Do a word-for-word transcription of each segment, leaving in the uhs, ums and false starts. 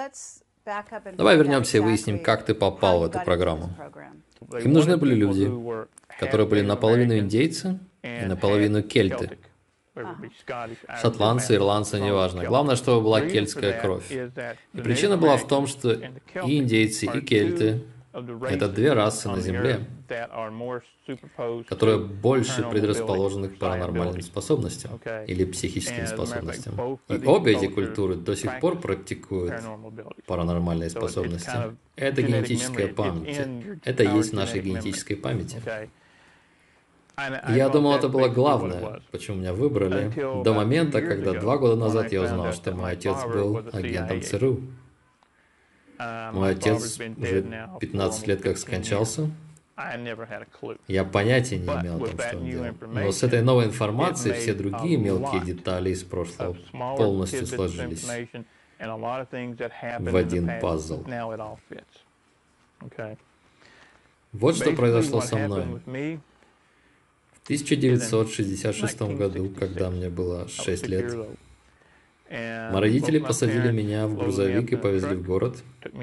Давай вернемся и выясним, как ты попал в эту программу. Им нужны были люди, которые были наполовину индейцы и наполовину кельты. Шотландцы, ирландцы, неважно. Главное, чтобы была кельтская кровь. И причина была в том, что и индейцы, и кельты — это две расы на Земле, которые больше предрасположены к паранормальным способностям или психическим способностям. И обе эти культуры до сих пор практикуют паранормальные способности. Это генетическая память. Это есть в нашей генетической памяти. Я думал, это было главное, почему меня выбрали, до момента, когда два года назад я узнал, что мой отец был агентом ЦРУ. Мой отец уже пятнадцать лет как скончался. Я понятия не имел о том, что он делал. Но с этой новой информацией все другие мелкие детали из прошлого полностью сложились в один пазл. Вот что произошло со мной. В тысяча девятьсот шестьдесят шестом году, когда мне было шесть лет, мои родители посадили меня в грузовик и повезли в город.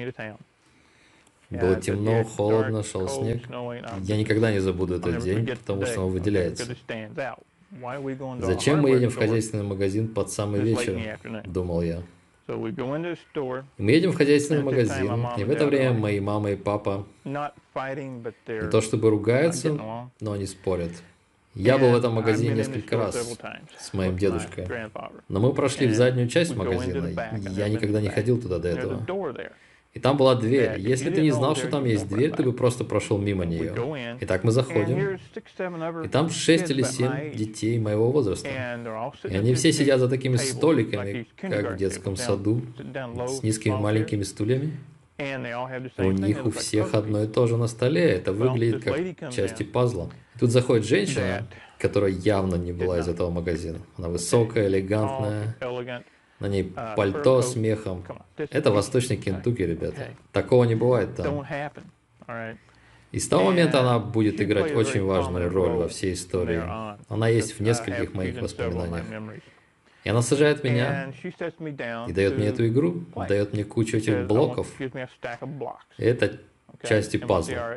Было темно, холодно, шел снег. Я никогда не забуду этот день, потому что он выделяется. Зачем мы едем в хозяйственный магазин под самый вечер, думал я. И мы едем в хозяйственный магазин, и в это время мои мама и папа не то чтобы ругаются, но они спорят. Я был в этом магазине несколько раз с моим дедушкой, но мы прошли в заднюю часть магазина, я никогда не ходил туда до этого. И там была дверь. Если ты не знал, что там есть дверь, ты бы просто прошел мимо нее. Итак, мы заходим, и там шесть или семь детей моего возраста. И они все сидят за такими столиками, как в детском саду, с низкими маленькими стульями. У них у всех одно и то же на столе. Это выглядит как части пазла. Тут заходит женщина, которая явно не была из этого магазина. Она высокая, элегантная. На ней пальто с мехом. Это восточный Кентукки, ребята. Такого не бывает там. И с того момента она будет играть очень важную роль во всей истории. Она есть в нескольких моих воспоминаниях. И она сажает меня и дает мне эту игру, дает мне кучу этих блоков. И это части пазла.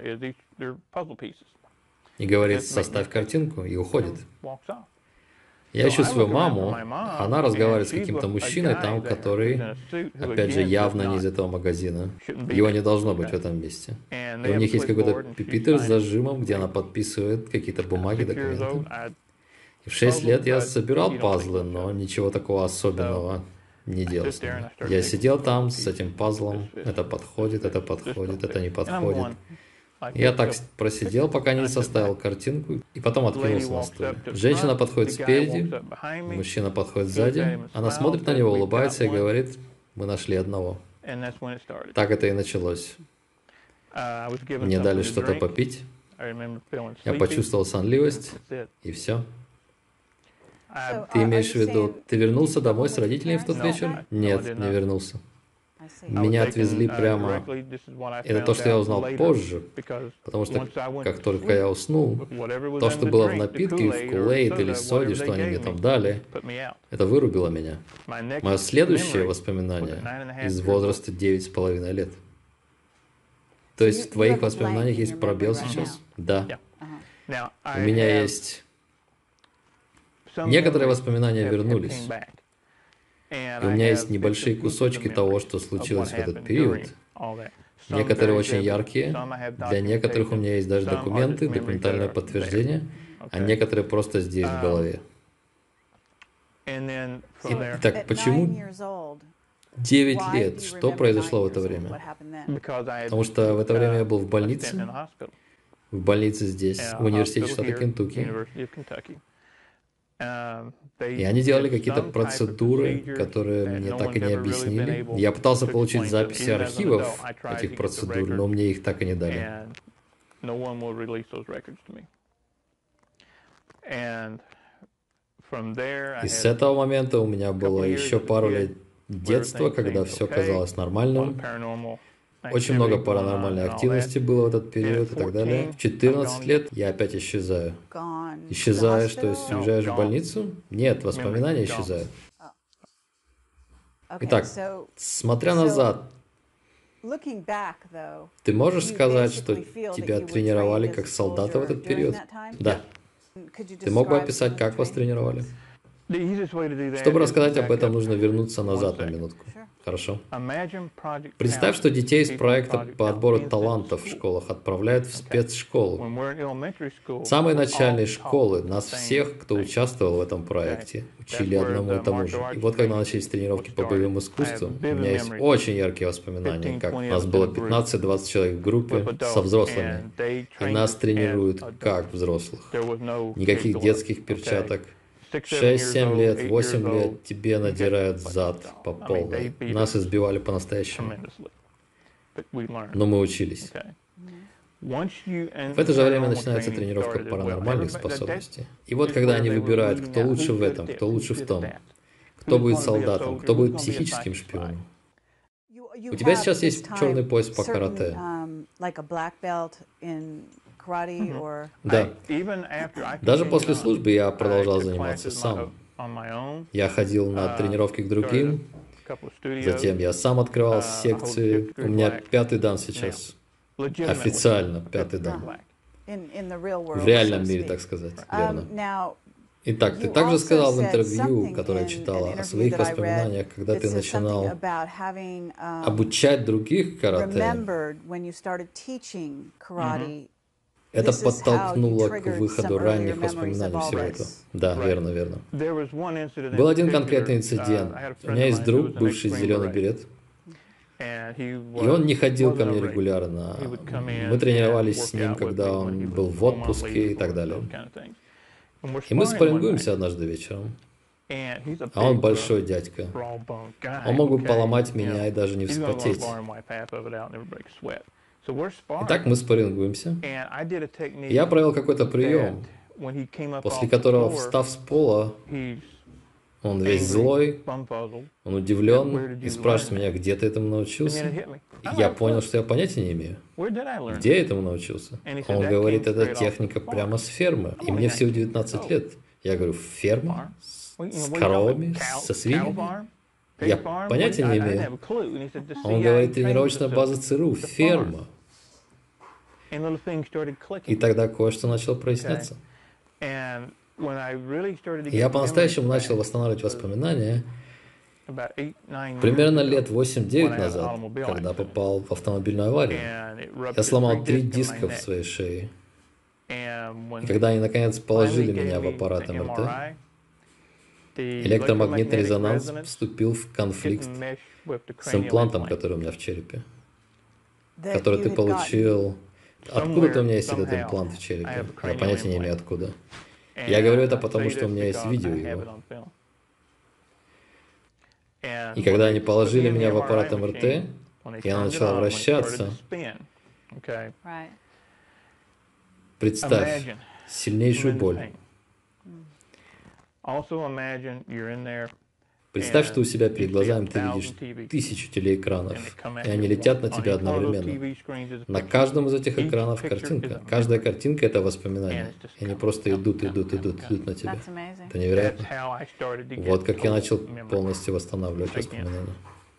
И говорит, составь картинку, и уходит. Я ищу свою маму, она разговаривает с каким-то мужчиной там, который, опять же, явно не из этого магазина. Его не должно быть в этом месте. И у них есть какой-то пипитер с зажимом, где она подписывает какие-то бумаги, документы. И в шесть лет я собирал пазлы, но ничего такого особенного не делал с ними. Я сидел там с этим пазлом, это подходит, это подходит, это не подходит. Я так просидел, пока не составил картинку, и потом откинулся на стуле. Женщина подходит спереди, мужчина подходит сзади, она смотрит на него, улыбается и говорит, мы нашли одного. Так это и началось. Мне дали что-то попить, я почувствовал сонливость, и все. Ты имеешь в виду, ты вернулся домой с родителями в тот вечер? Нет, не вернулся. Меня отвезли прямо... Это то, что я узнал позже, потому что как только я уснул, то, что было в напитке, в Kool-Aid или соде, что они мне там дали, это вырубило меня. Мое следующее воспоминание из возраста девять с половиной лет. То есть в твоих воспоминаниях есть пробел сейчас? Да. У меня есть... Некоторые воспоминания вернулись. И у меня есть небольшие кусочки того, что случилось в этот период. Некоторые очень яркие, для некоторых у меня есть даже документы, документальное подтверждение, а некоторые просто здесь в голове. Итак, почему девять лет? Что произошло в это время? Потому что в это время я был в больнице, в больнице здесь, в университете штата Кентукки. И они делали какие-то процедуры, которые мне так и не объяснили. Я пытался получить записи архивов этих процедур, но мне их так и не дали. И с этого момента у меня было еще пару лет детства, когда все казалось нормальным. Очень много паранормальной активности было в этот период и так далее. В четырнадцать лет я опять исчезаю. Исчезаешь, то есть уезжаешь в больницу? Нет, воспоминания исчезают. Итак, смотря назад, ты можешь сказать, что тебя тренировали как солдата в этот период? Да. Ты мог бы описать, как вас тренировали? Чтобы рассказать об этом, нужно вернуться назад на минутку. Хорошо. Представь, что детей из проекта по отбору талантов в школах отправляют в спецшколу. В самой начальной школы нас всех, кто участвовал в этом проекте, учили одному и тому же. И вот когда начались тренировки по боевым искусствам, у меня есть очень яркие воспоминания, как у нас было пятнадцать-двадцать человек в группе со взрослыми, и нас тренируют как взрослых. Никаких детских перчаток. шесть-семь лет, восемь лет тебе надирают зад по полной. Нас избивали по-настоящему. Но мы учились. В это же время начинается тренировка паранормальных способностей. И вот когда они выбирают, кто лучше в этом, кто лучше в том, кто будет солдатом, кто будет психическим шпионом. У тебя сейчас есть черный пояс по карате. Да. Даже после службы я продолжал заниматься сам. Я ходил на тренировки к другим, затем я сам открывал секции. У меня пятый дан сейчас. Официально пятый дан. В реальном мире, так сказать. Верно. Итак, ты также сказал в интервью, которое читала, о своих воспоминаниях, когда ты начинал обучать других карате. Это подтолкнуло к выходу ранних воспоминаний всего этого. Да, верно, верно. Был один конкретный инцидент. У меня есть друг, бывший зеленый берет, и он не ходил ко мне регулярно. Мы тренировались с ним, когда он был в отпуске и так далее. И мы спаррингуемся однажды вечером. А он большой дядька. Он мог бы поломать меня и даже не вспотеть. Итак, мы спаррингуемся. Я провел какой-то прием, после которого, встав с пола, он весь злой, он удивлен и спрашивает меня, где ты этому научился? И я понял, что я понятия не имею. Где я этому научился? Он говорит, это техника прямо с фермы. И мне всего девятнадцать лет. Я говорю, ферма? С коровами? Со свиньями? Я понятия не имею. Он говорит, тренировочная база ЦРУ, ферма. И тогда кое-что начало проясняться. И я по-настоящему начал восстанавливать воспоминания примерно лет восемь-девять назад, когда попал в автомобильную аварию. Я сломал три диска в своей шее. И когда они наконец положили меня в аппарат эм эр тэ, электромагнитный резонанс вступил в конфликт с имплантом, который у меня в черепе, который ты получил. Откуда-то у меня есть этот имплант в черепе. Я понятия не имею откуда. Я говорю это потому, что у меня есть видео его. И когда они положили меня в аппарат эм эр тэ, я начала вращаться. Представь сильнейшую боль. Представь, что у себя перед глазами ты видишь тысячу телеэкранов, и они летят на тебя одновременно. На каждом из этих экранов картинка. Каждая картинка — это воспоминания. И они просто идут, идут, идут, идут на тебя. Это невероятно. Вот как я начал полностью восстанавливать воспоминания.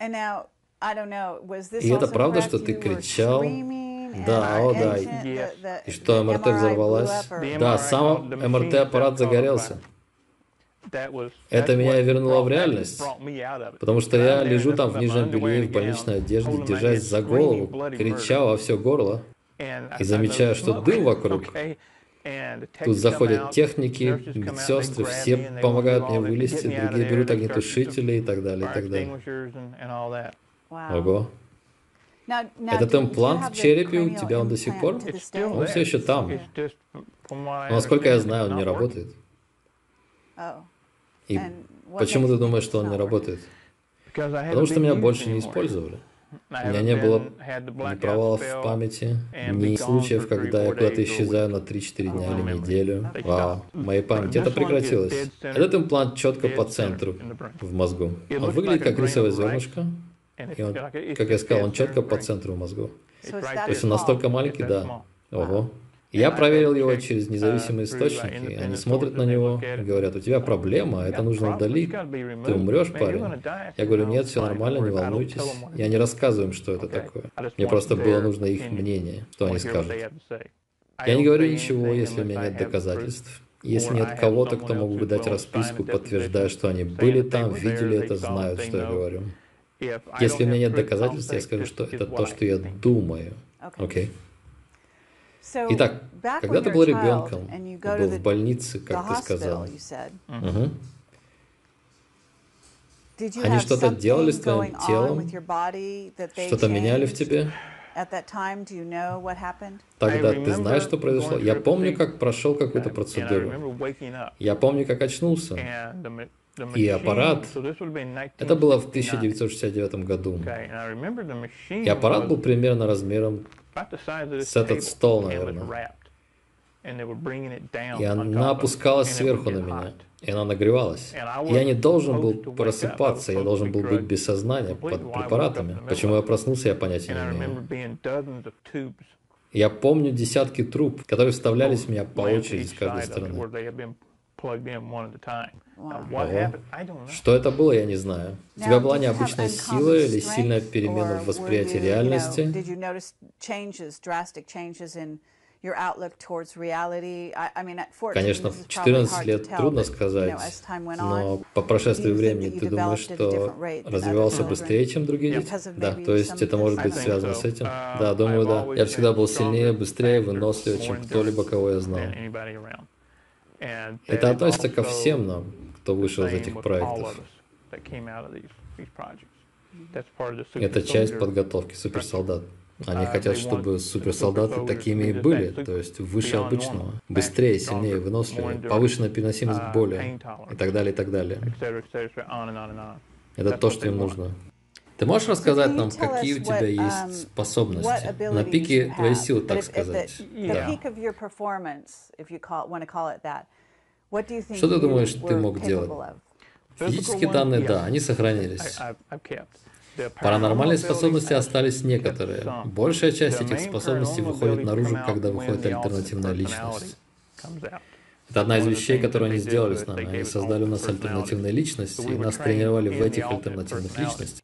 И это правда, что ты кричал? Да, о да. И что, эм эр тэ взорвалась? Да, сам эм эр тэ-аппарат загорелся. Это меня вернуло в реальность, потому что я лежу там в нижнем белье, в больничной одежде, держась за голову, крича во все горло, и замечаю, что дым вокруг. Тут заходят техники, медсестры, все помогают мне вылезти, другие берут огнетушители и так далее, и так далее. Ого. Этот имплант в черепе у тебя, он до сих пор? Он все еще там. Но, насколько я знаю, он не работает. И почему ты думаешь, что он не работает? Потому что меня больше не использовали. У меня не было ни провалов в памяти, ни случаев, когда я куда-то исчезаю на три-четыре дня или неделю. Вау, в моей памяти это прекратилось. Этот имплант четко по центру, в мозгу. Он выглядит как рисовое зернышко, и он, как я сказал, он четко по центру в мозгу. То есть он настолько маленький, да. Ого. Я проверил его через независимые источники. Они смотрят на него и говорят: у тебя проблема, это нужно удалить. Ты умрешь, парень? Я говорю: нет, все нормально, не волнуйтесь. Я не рассказываю им, что это такое. Мне просто было нужно их мнение, что они скажут. Я не говорю ничего, если у меня нет доказательств. Если нет кого-то, кто мог бы дать расписку, подтверждая, что они были там, видели это, знают, что я говорю. Если у меня нет доказательств, я скажу, что это то, что я думаю. Окей? Итак, когда ты был ребенком, ты был в больнице, как ты сказал. Угу. Они что-то делали с твоим телом? Что-то меняли в тебе? Тогда ты знаешь, что произошло? Я помню, как прошел какую-то процедуру. Я помню, как очнулся. И аппарат, это было в тысяча девятьсот шестьдесят девятом году. И аппарат был примерно размером с этот стол, наверное. И она опускалась сверху на меня. И она нагревалась. И я не должен был просыпаться, я должен был быть без сознания под препаратами. Почему я проснулся, я понятия не имею. Я помню десятки труб, которые вставлялись в меня по очереди с каждой стороны. Ого. Что это было, я не знаю. У тебя была необычная сила или сильная перемена в восприятии реальности? Конечно, в четырнадцать лет трудно сказать, но по прошествии времени ты думаешь, что развивался быстрее, чем другие дети? Да, то есть это может быть связано с этим? Да, думаю, да. Я всегда был сильнее, быстрее, выносливее, чем кто-либо, кого я знал. Это относится ко всем нам, кто вышел из этих проектов. Это часть подготовки суперсолдат. Они хотят, чтобы суперсолдаты такими и были, то есть выше обычного, быстрее, сильнее, выносливее, повышенная переносимость к боли и так далее, и так далее. Это то, что им нужно. Ты можешь рассказать нам, какие у тебя есть способности? На пике твоей силы, так сказать. Да. Что ты думаешь, ты мог делать? Физические данные, да, они сохранились. Паранормальные способности остались некоторые. Большая часть этих способностей выходит наружу, когда выходит альтернативная личность. Это одна из вещей, которые они сделали с нами. Они создали у нас альтернативные личности, и нас тренировали в этих альтернативных личностях.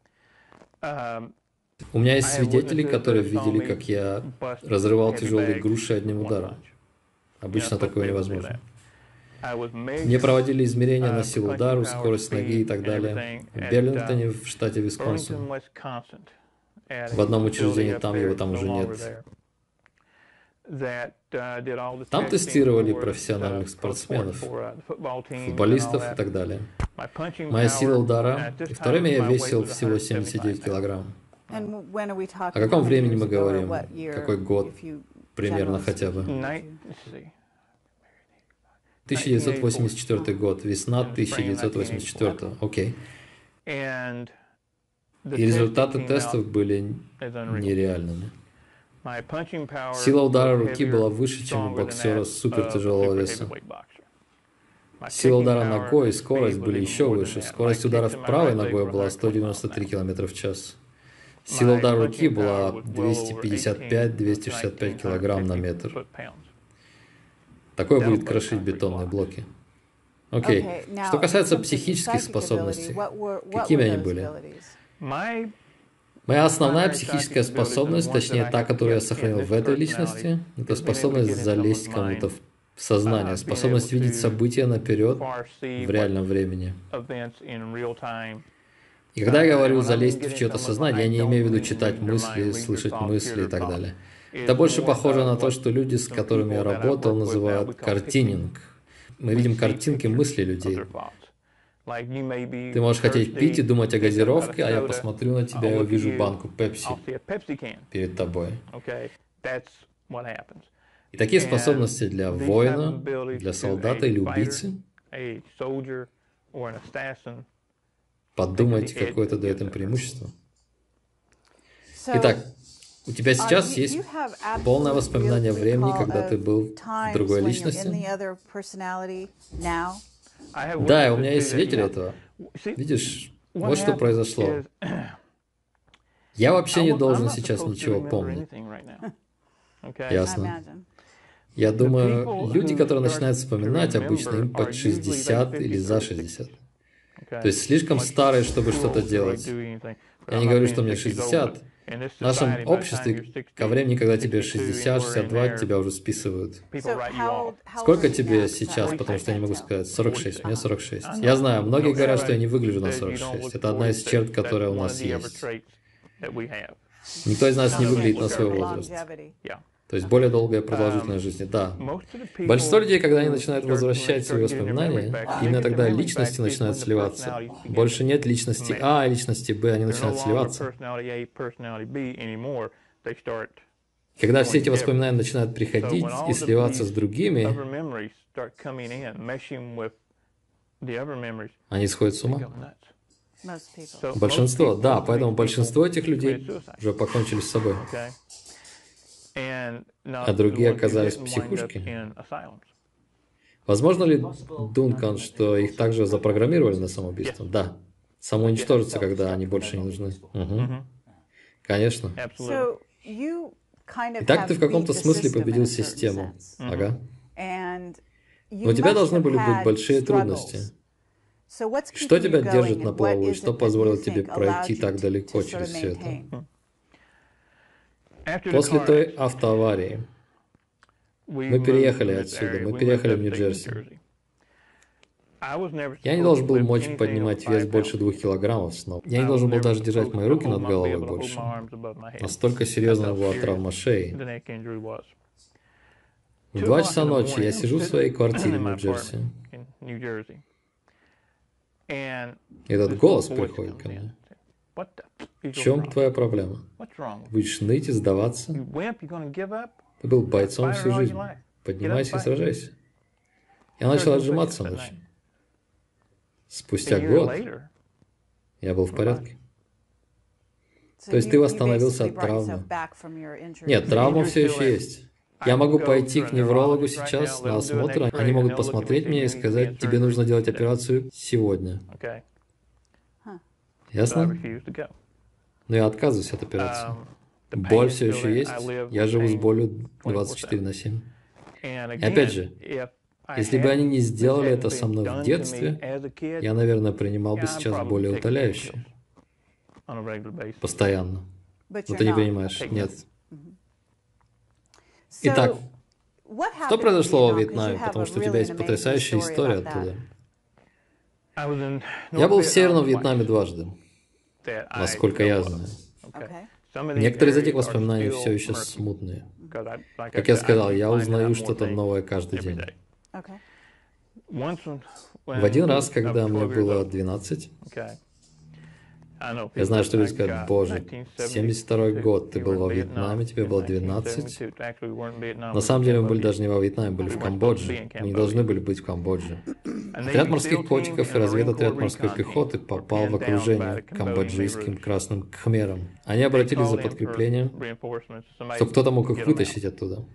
У меня есть свидетели, которые видели, как я разрывал тяжелые груши одним ударом. Обычно такое невозможно. Мне проводили измерения на силу удара, скорость ноги и так далее. В Берлингтоне, в штате Висконсин. В одном учреждении там, его там уже нет. Там тестировали профессиональных спортсменов, футболистов и так далее. Моя сила удара, и в то время я весил всего семьдесят девять килограмм. О каком времени мы говорим? Какой год примерно хотя бы? тысяча девятьсот восемьдесят четвёртый год, весна тысяча девятьсот восемьдесят четвёртого. Окей. И результаты тестов были нереальными. Сила удара руки была выше, чем у боксера супертяжелого веса. Сила удара ногой и скорость были еще выше. Скорость ударов правой ногой была сто девяносто три километра в час. Сила удара руки была двести пятьдесят пять — двести шестьдесят пять килограмм на метр. Такое будет крошить бетонные блоки. Окей. Okay. Что касается психических способностей, какими они были? Моя основная психическая способность, точнее та, которую я сохранил в этой личности, это способность залезть кому-то в сознание, способность видеть события наперед в реальном времени. И когда я говорю залезть в чье-то сознание, я не имею в виду читать мысли, слышать мысли и так далее. Это больше похоже на то, что люди, с которыми я работал, называют картининг. Мы видим картинки мысли людей. Ты можешь хотеть пить и думать о газировке, а я посмотрю на тебя и увижу банку пепси перед тобой. И такие способности для воина, для солдата или убийцы. Подумайте, какое это дает им преимущество. Итак, у тебя сейчас есть полное воспоминание времени, когда ты был в другой личности? Да, у меня есть свидетели этого. Видишь, вот что произошло. Я вообще не должен сейчас ничего помнить. Ясно. Я думаю, люди, которые начинают вспоминать, обычно им под шестьдесят или за шестьдесят. То есть слишком старые, чтобы что-то делать. Я не говорю, что мне шестьдесят. В нашем обществе ко времени, когда тебе шестьдесят шестьдесят два, тебя уже списывают. Сколько тебе сейчас? Потому что я не могу сказать. сорок шесть. Мне сорок шесть. Я знаю, многие говорят, что я не выгляжу на сорок шесть. Это одна из черт, которая у нас есть. Никто из нас не выглядит на свой возраст. То есть более долгая продолжительность жизни, да. Большинство людей, когда они начинают возвращать свои воспоминания, именно тогда личности начинают сливаться. Больше нет личности А и личности Б, они начинают сливаться. Когда все эти воспоминания начинают приходить и сливаться с другими, они сходят с ума. Большинство, да, поэтому большинство этих людей уже покончили с собой. А другие оказались в психушке. Возможно ли, Дункан, что их также запрограммировали на самоубийство? Да. Самоуничтожиться, когда они больше не нужны. Угу. Конечно. Итак, ты в каком-то смысле победил систему. Ага. Но у тебя должны были быть большие трудности. Что тебя держит на плаву, и что позволило тебе пройти так далеко через все это? После той автоаварии мы переехали отсюда, мы переехали в Нью-Джерси. Я не должен был мочь поднимать вес больше двух килограммов снова. Я не должен был даже держать мои руки над головой больше. Настолько серьезно была травма шеи. В два часа ночи я сижу в своей квартире в Нью-Джерси. И этот голос приходит ко мне. В чем твоя проблема? Будешь ныть и сдаваться? Ты был бойцом всю жизнь. Поднимайся и сражайся. Я начал отжиматься ночью. Спустя год я был в порядке. То есть ты восстановился от травмы. Нет, травма все еще есть. Я могу пойти к неврологу сейчас на осмотр, они могут посмотреть меня и сказать, тебе нужно делать операцию сегодня. Ясно? Но я отказываюсь от операции. Боль все еще есть. Я живу с болью двадцать четыре на семь. И опять же, если бы они не сделали это со мной в детстве, я, наверное, принимал бы сейчас более утоляющее. Постоянно. Но ты не принимаешь. Нет. Итак, что произошло во Вьетнаме? Потому что у тебя есть потрясающая история оттуда. Я был в Северном Вьетнаме дважды, насколько я знаю. Некоторые из этих воспоминаний все еще смутные. Как я сказал, я узнаю что-то новое каждый день. В один раз, когда мне было двенадцать, я знаю, что люди скажут, боже, семьдесят второй год, ты был во Вьетнаме, тебе было двенадцать. На самом деле мы были даже не во Вьетнаме, были в Камбодже. Мы не должны были быть в Камбодже. Отряд морских котиков и разведотряд морской пехоты попал в окружение камбоджийским красным кхмером. Они обратились за подкреплением, чтобы кто-то мог их вытащить оттуда.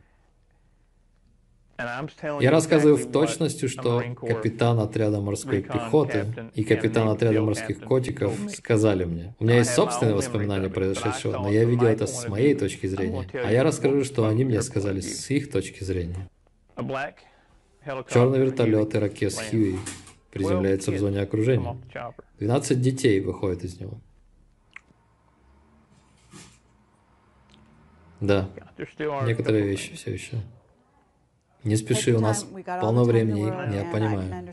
Я рассказываю в точности, что капитан отряда морской пехоты и капитан отряда морских котиков сказали мне. У меня есть собственные воспоминания произошедшего, но я видел это с моей точки зрения. А я расскажу, что они мне сказали с их точки зрения. Черный вертолет «Ирокез Хьюи» приземляется в зоне окружения. двенадцать детей выходит из него. Да, некоторые вещи все еще. Не спеши, у нас полно времени, я понимаю.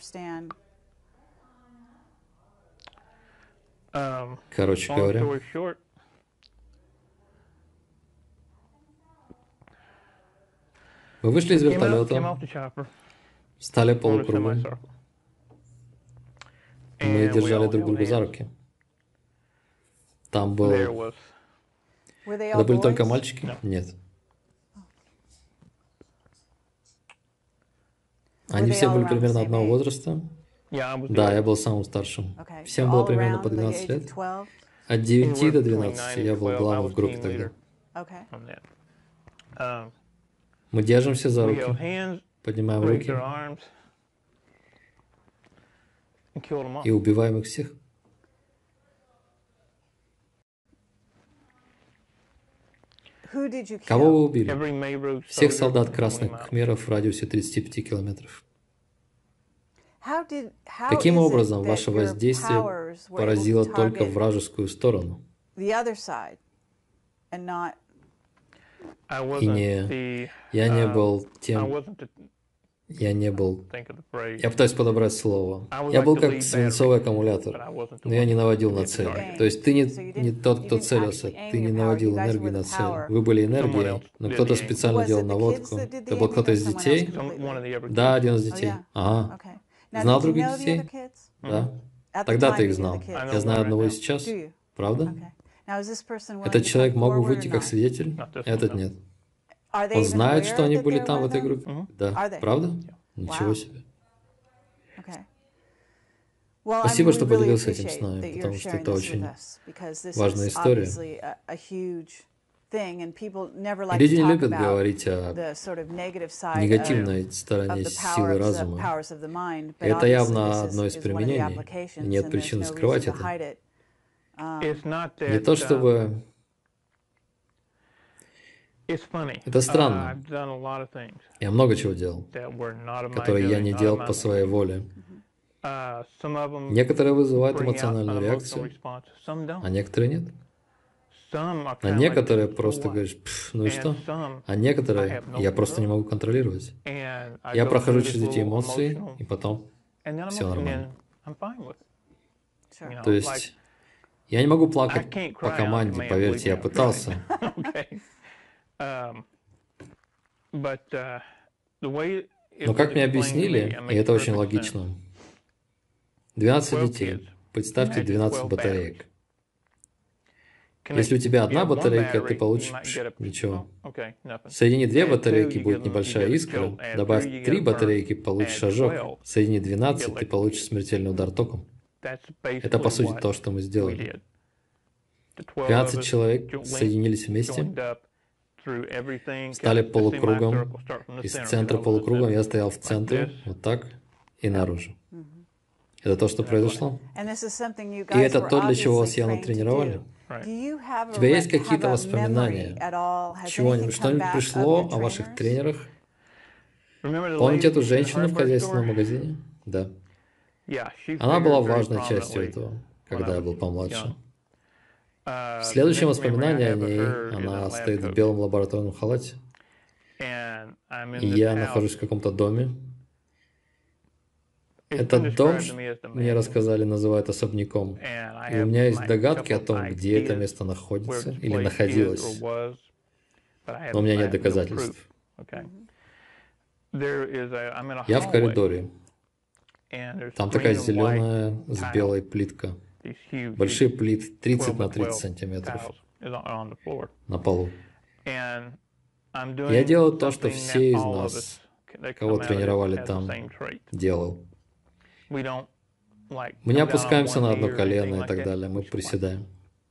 Короче говоря, мы вышли из вертолета, стали полукругом. Мы держали друг друга за руки. Там был... Это были только мальчики? Нет. Они все были примерно одного возраста. Да, я был самым старшим. Всем было примерно по двенадцать лет. От девяти до двенадцати я был главным в группе тогда. Мы держимся за руки, поднимаем руки и убиваем их всех. Кого вы убили? Всех солдат Красных Khmerов в радиусе тридцати пяти километров. Каким образом ваше воздействие поразило только вражескую сторону? И не... Я не был тем... Я не был... Я пытаюсь подобрать слово. Я был как свинцовый аккумулятор, но я не наводил на цель. То есть ты не, не тот, кто целился, ты не наводил энергию на цель. Вы были энергией, но кто-то специально делал наводку. Это был кто-то из детей? Да, один из детей. Ага. Знал других детей? Да. Тогда ты их знал. Я знаю одного и сейчас. Правда? Этот человек мог бы выйти как свидетель? Этот нет. Он знает, что они были там, в этой группе? Mm-hmm. Да. Правда? Ничего себе. Спасибо, что поделился этим с нами, потому что это очень важная история. Люди не любят говорить о негативной стороне силы разума. И это явно одно из применений. И нет причин скрывать это. Не то чтобы... Это странно. Я много чего делал, которые я не делал по своей воле. Некоторые вызывают эмоциональную реакцию, а некоторые нет. А некоторые просто говоришь, ну и что? А некоторые я просто не могу контролировать. Я прохожу через эти эмоции, и потом все нормально. То есть я не могу плакать по команде, поверьте, я пытался. Но как мне объяснили, и это очень логично, двенадцать детей, представьте двенадцать батареек. Если у тебя одна батарейка, ты получишь пш, ничего. Соедини две батарейки, будет небольшая искра, добавь три батарейки, получишь ожог. Соедини двенадцать, ты получишь смертельный удар током. Это по сути то, что мы сделали. двенадцать человек соединились вместе, стали полукругом, из центра полукругом, я стоял в центре, вот так, и наружу. Это то, что произошло. И это то, для чего вас явно тренировали. У тебя есть какие-то воспоминания? Чего-нибудь, что-нибудь пришло о ваших тренерах? Помните эту женщину в хозяйственном магазине? Да. Она была важной частью этого, когда я был помладше. Следующее воспоминание о ней, она стоит в белом лабораторном халате. И я нахожусь в каком-то доме. Этот дом, мне рассказали, называют особняком. И у меня есть догадки о том, где это место находится или находилось. Но у меня нет доказательств. Я в коридоре. Там такая зеленая с белой плитка. Большие плиты, тридцать на тридцать сантиметров на полу. Я делал то, что все из нас, кого тренировали там, делал. Мы не опускаемся на одно колено и так далее, мы приседаем.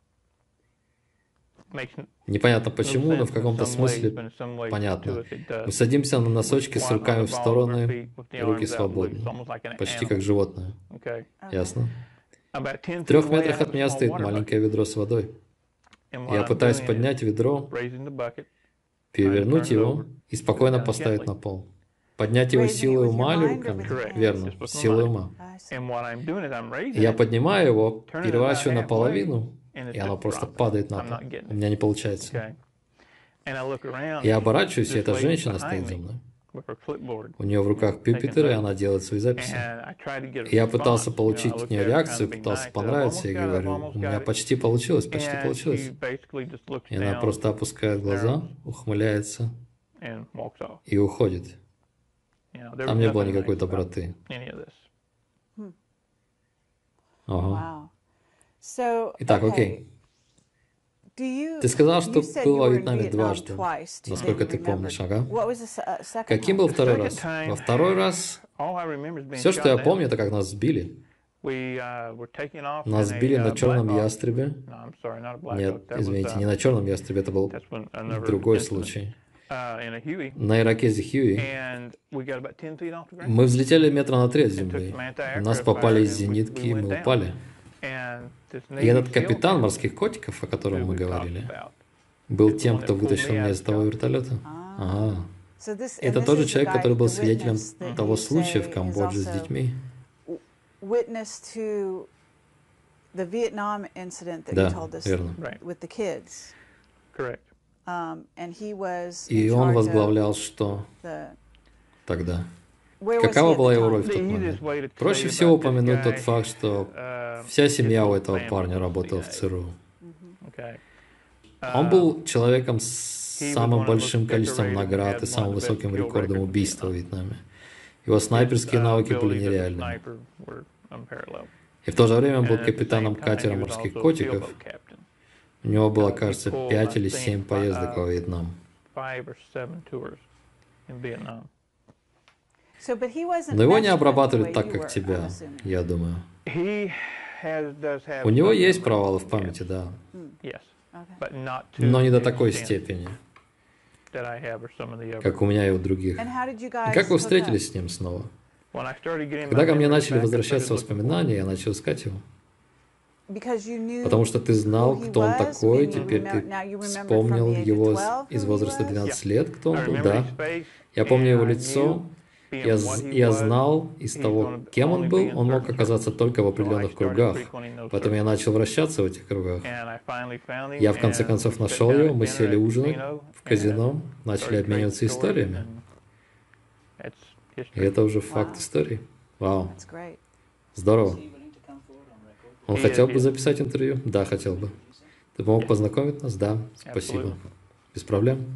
Непонятно почему, но в каком-то смысле понятно. Мы садимся на носочки с руками в стороны, руки свободны, почти как животное. Ясно? В трех метрах от меня стоит маленькое ведро с водой. Я пытаюсь поднять ведро, перевернуть его и спокойно поставить на пол. Поднять его силой ума или руками? Верно, силой ума. Я поднимаю его, переворачиваю наполовину, и оно просто падает на пол. У меня не получается. Я оборачиваюсь, и эта женщина стоит за мной. У нее в руках пюпитер, и она делает свои записи. И я пытался получить от нее реакцию, пытался понравиться, и говорю, у меня почти получилось, почти получилось. И она просто опускает глаза, ухмыляется и уходит. Там не было никакой доброты. Ага. Итак, окей. Ты сказал, что был во Вьетнаме дважды, насколько ты помнишь, ага. Каким был второй раз? Во второй раз, все, что я помню, это как нас сбили. Нас сбили на черном ястребе. Нет, извините, не на черном ястребе, это был другой случай. На ирокезе Хьюи. Мы взлетели метра на три от земли. У нас попали из зенитки, и мы упали. И этот капитан морских котиков, о котором мы говорили, был тем, кто вытащил меня из того вертолета? Ага. Это тот же человек, который был свидетелем того случая в Камбодже с детьми? Да, верно. И он возглавлял что тогда? Какова была его роль в тот момент? Проще всего упомянуть тот факт, что вся семья у этого парня работала в ЦРУ. Он был человеком с самым большим количеством наград и самым высоким рекордом убийства в Вьетнаме. Его снайперские навыки были нереальными. И в то же время он был капитаном катера морских котиков. У него было, кажется, пять или семь поездок во Вьетнам. Но его не обрабатывали так, как тебя, я думаю. У него есть провалы в памяти, да. Но не до такой степени, как у меня и у других. И как вы встретились с ним снова? Когда ко мне начали возвращаться воспоминания, я начал искать его. Потому что ты знал, кто он такой, теперь ты вспомнил его из возраста двенадцати лет, кто он был, да. Я помню его лицо, я, я знал из того, кем он был, он мог оказаться только в определенных кругах. Поэтому я начал вращаться в этих кругах. Я в конце концов нашел его, мы сели ужинать в казино, начали обмениваться историями. И это уже факт истории. Вау. Здорово. Он хотел бы записать интервью? Да, хотел бы. Ты бы мог познакомить нас? Да, спасибо. Без проблем.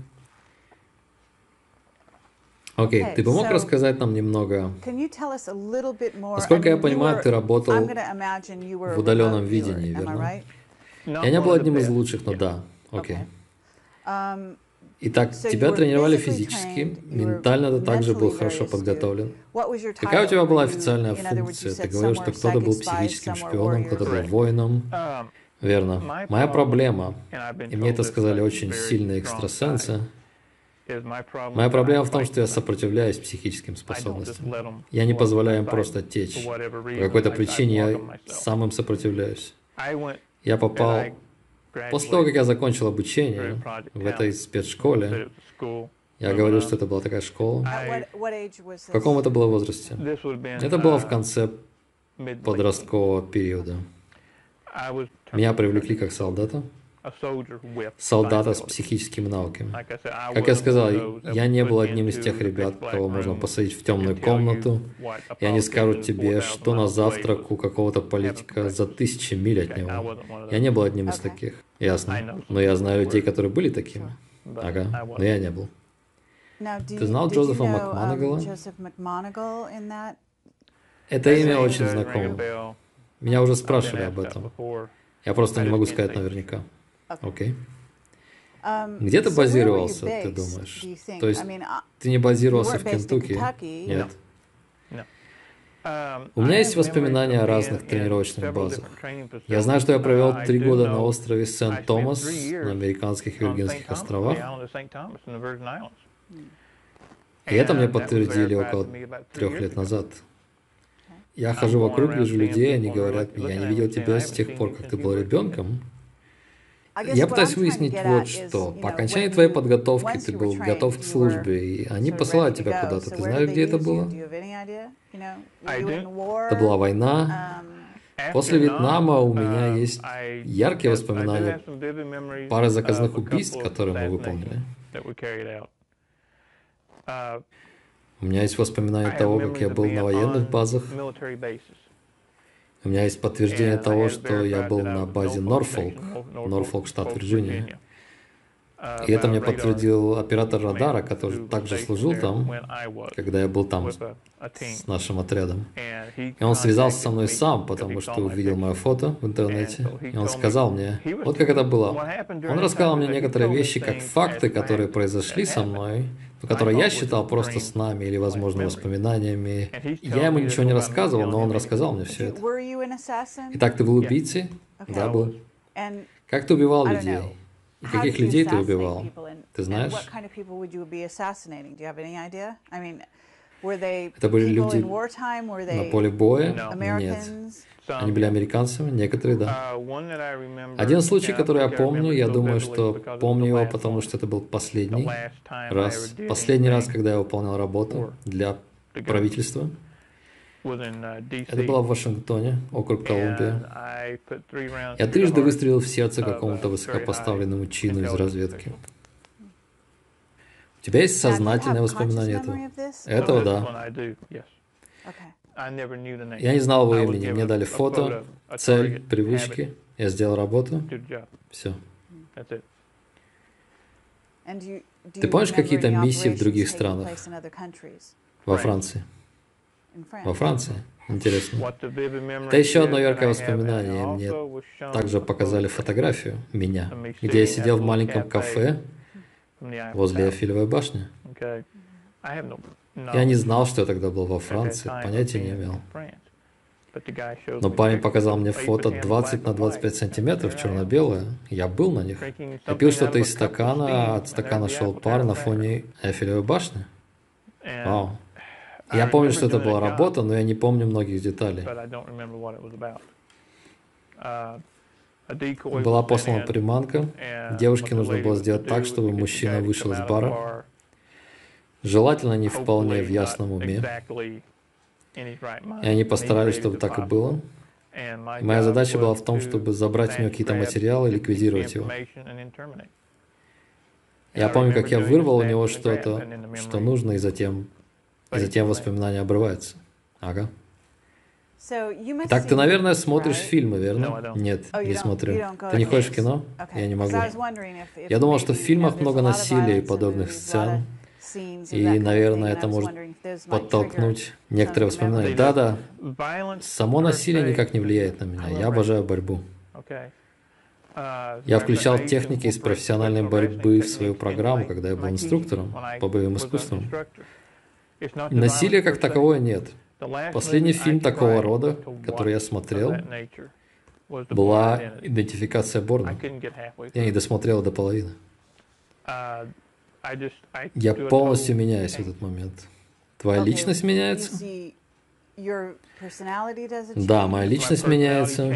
Окей, okay, ты бы мог so, рассказать нам немного? Насколько я понимаю, ты работал в удаленном видении, верно? Я не был одним из лучших, но да. Окей. Okay. Um, Итак, so тебя тренировали физически, ментально ты также был хорошо подготовлен. Какая у тебя была официальная функция? Ты говорил, что кто-то был психическим шпионом, кто-то был воином. Верно. Моя проблема, и мне это сказали очень сильные экстрасенсы, моя проблема в том, что я сопротивляюсь психическим способностям. Я не позволяю им просто течь. По какой-то причине я сам им сопротивляюсь. Я попал... После того, как я закончил обучение в этой спецшколе, я говорил, что это была такая школа. В каком это было возрасте? Это было в конце подросткового периода. Меня привлекли как солдата. Солдата с психическими навыками. Как я сказал, я не был одним из тех ребят, кого можно посадить в темную комнату, и они скажут тебе, что на завтрак у какого-то политика за тысячи миль от него. Я не был одним из таких. Ясно. Но я знаю людей, которые были такими. Ага. Но я не был. Ты знал Джозефа Макмонагала? Это имя очень знакомо. Меня уже спрашивали об этом. Я просто не могу сказать наверняка. Окей. Okay. Где ты базировался, ты думаешь? То есть ты не базировался в Кентукки? Нет. У меня есть воспоминания о разных тренировочных базах. Я знаю, что я провел три года на острове Сент-Томас на американских Виргинских островах. И это мне подтвердили около трех лет назад. Я хожу вокруг, вижу людей, они говорят, я не видел тебя с тех пор, как ты был ребенком. Я пытаюсь выяснить вот что. По окончании твоей подготовки ты был готов к службе, и они посылают тебя куда-то. Ты знаешь, где это было? Это была война. После Вьетнама у меня есть яркие воспоминания пары заказных убийств, которые мы выполнили. У меня есть воспоминания того, как я был на военных базах. У меня есть подтверждение того, что я был на базе Норфолк, Норфолк, штат Вирджиния. И это мне подтвердил оператор радара, который также служил там, когда я был там с нашим отрядом. И он связался со мной сам, потому что увидел мое фото в интернете. И он сказал мне, вот как это было. Он рассказал мне некоторые вещи как факты, которые произошли со мной, но которые я считал просто снами или, возможно, воспоминаниями. Я ему ничего не рассказывал, но он рассказал мне все это. Итак, ты был убийцей? Да, был. Как ты убивал людей? И каких людей ты убивал? Ты знаешь? Это были люди на поле боя? Нет. Они были американцами, некоторые, да. Один случай, который я помню, я думаю, что помню его, потому что это был последний раз, последний раз, когда я выполнял работу для правительства. Это было в Вашингтоне, округ Колумбия. Я трижды выстрелил в сердце какому-то высокопоставленному чину из разведки. У тебя есть сознательное воспоминание этого? Этого, да. Я не знал его имени. Мне дали фото, цель, привычки. Я сделал работу. Все. Ты помнишь какие-то миссии в других странах? Во Франции. Во Франции? Интересно. Это еще одно яркое воспоминание. Мне также показали фотографию меня, где я сидел в маленьком кафе возле Эйфелевой башни. Я не знал, что я тогда был во Франции, понятия не имел. Но парень показал мне фото двадцать на двадцать пять сантиметров, черно-белое. Я был на них. Я пил что-то из стакана, а от стакана шел пар на фоне Эйфелевой башни. Вау. Я помню, что это была работа, но я не помню многих деталей. Была послана приманка. Девушке нужно было сделать так, чтобы мужчина вышел из бара. Желательно не вполне в ясном уме. И они постарались, чтобы так и было. И моя задача была в том, чтобы забрать у него какие-то материалы и ликвидировать его. Я помню, как я вырвал у него что-то, что нужно, и затем, и затем воспоминание обрывается. Ага. Так ты, наверное, смотришь фильмы, верно? Нет, не смотрю. Ты не ходишь в кино? Я не могу. Я думал, что в фильмах много насилия и подобных сцен. И, наверное, это может подтолкнуть некоторые воспоминания. Да-да, само насилие никак не влияет на меня. Я обожаю борьбу. Я включал техники из профессиональной борьбы в свою программу, когда я был инструктором по боевым искусствам. Насилия как такового нет. Последний фильм такого рода, который я смотрел, была «Идентификация Борна». Я не досмотрел до половины. Я полностью меняюсь в этот момент. Твоя личность меняется? Да, моя личность меняется.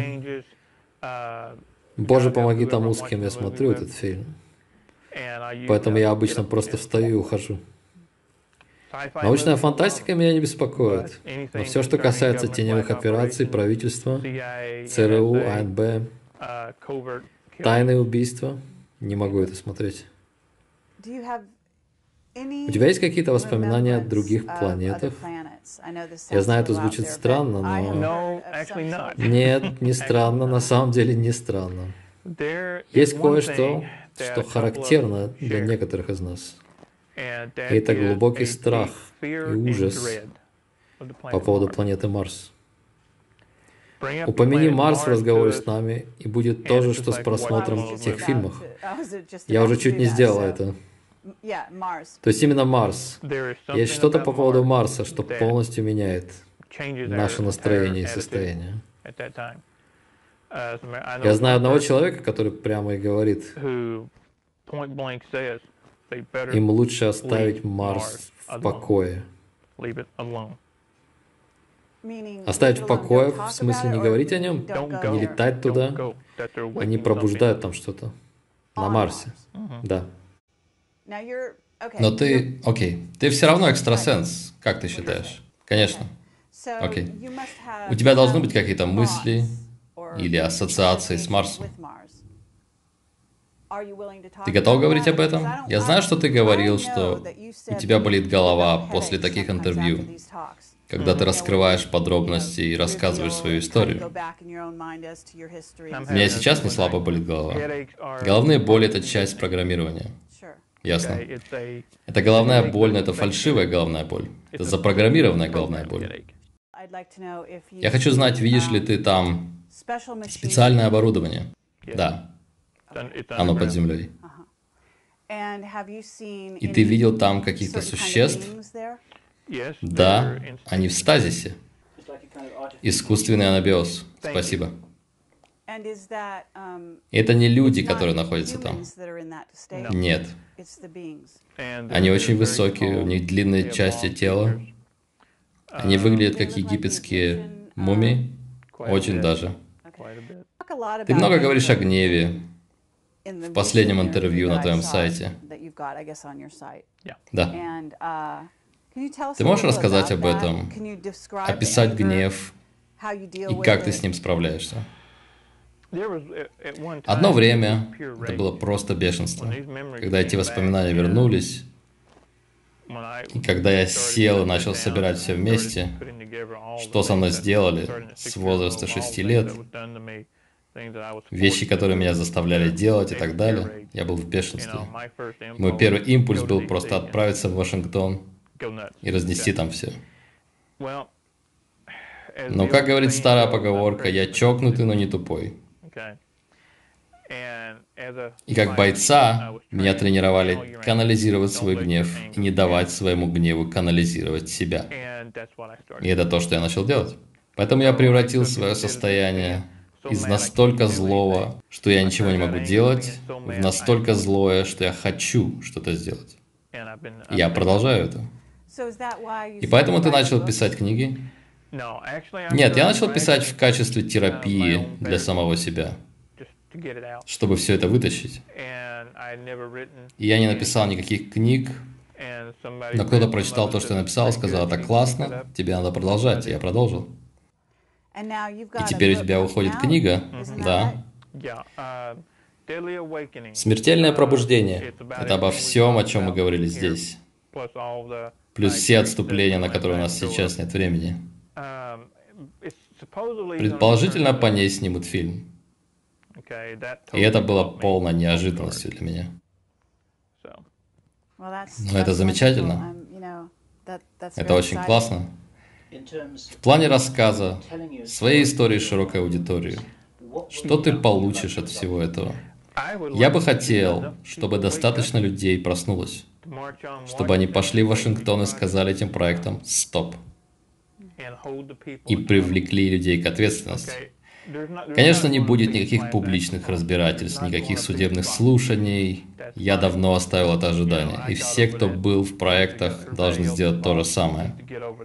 Боже, помоги тому, с кем я смотрю этот фильм. Поэтому я обычно просто встаю и ухожу. Научная фантастика меня не беспокоит. Но все, что касается теневых операций, правительства, ЦРУ, АНБ, тайные убийства, не могу это смотреть. У тебя есть какие-то воспоминания о других планетах? Я знаю, это звучит странно, но... Нет, не странно, на самом деле не странно. Есть кое-что, что характерно для некоторых из нас. И это глубокий страх и ужас по поводу планеты Марс. Упомяни Марс в разговоре с нами, и будет то же, что с просмотром тех фильмов. Я уже чуть не сделал это. То есть именно Марс. Есть что-то по поводу Марса, что полностью меняет наше настроение и состояние. Я знаю одного человека, который прямо и говорит, им лучше оставить Марс в покое. Оставить в покое, в смысле не говорить о нем, не летать туда. Они пробуждают там что-то. На Марсе. Да. Но ты, окей, ты все равно экстрасенс, как ты считаешь? Конечно. Окей. У тебя должны быть какие-то мысли или ассоциации с Марсом. Ты готов говорить об этом? Я знаю, что ты говорил, что у тебя болит голова после таких интервью, когда ты раскрываешь подробности и рассказываешь свою историю. У меня сейчас не слабо болит голова. Головные боли – это часть программирования. Ясно. Это головная боль, но это фальшивая головная боль. Это запрограммированная головная боль. Я хочу знать, видишь ли ты там специальное оборудование? Да. Оно под землей. И ты видел там каких-то существ? Да, они в стазисе. Искусственный анабиоз. Спасибо. И это не люди, которые находятся там. Нет. Они очень высокие, у них длинные части тела. Они выглядят как египетские мумии. Очень даже. Ты много говоришь о гневе в последнем интервью на твоем сайте. Да. Ты можешь рассказать об этом, описать гнев и как ты с ним справляешься? Одно время это было просто бешенство. Когда эти воспоминания вернулись, и когда я сел и начал собирать все вместе, что со мной сделали с возраста шести лет, вещи, которые меня заставляли делать и так далее, я был в бешенстве. Мой первый импульс был просто отправиться в Вашингтон и разнести там все. Но, как говорит старая поговорка, я чокнутый, но не тупой. И как бойца меня тренировали канализировать свой гнев и не давать своему гневу канализировать себя. И это то, что я начал делать. Поэтому я превратил свое состояние из настолько злого, что я ничего не могу делать, в настолько злое, что я хочу что-то сделать. И я продолжаю это. И поэтому ты начал писать книги? Нет, я начал писать в качестве терапии для самого себя, чтобы все это вытащить. И я не написал никаких книг, но кто-то прочитал то, что я написал, сказал, это классно, тебе надо продолжать, и я продолжил. И теперь у тебя выходит книга, да? Смертельное пробуждение. Это обо всем, о чем мы говорили здесь. Плюс все отступления, на которые у нас сейчас нет времени. Предположительно, по ней снимут фильм. И это было полной неожиданностью для меня. Но это замечательно. Это очень классно. В плане рассказа своей истории широкой аудитории, что ты получишь от всего этого? Я бы хотел, чтобы достаточно людей проснулось, чтобы они пошли в Вашингтон и сказали этим проектам «стоп» и привлекли людей к ответственности. Конечно, не будет никаких публичных разбирательств, никаких судебных слушаний. Я давно оставил это ожидание. И все, кто был в проектах, должны сделать то же самое.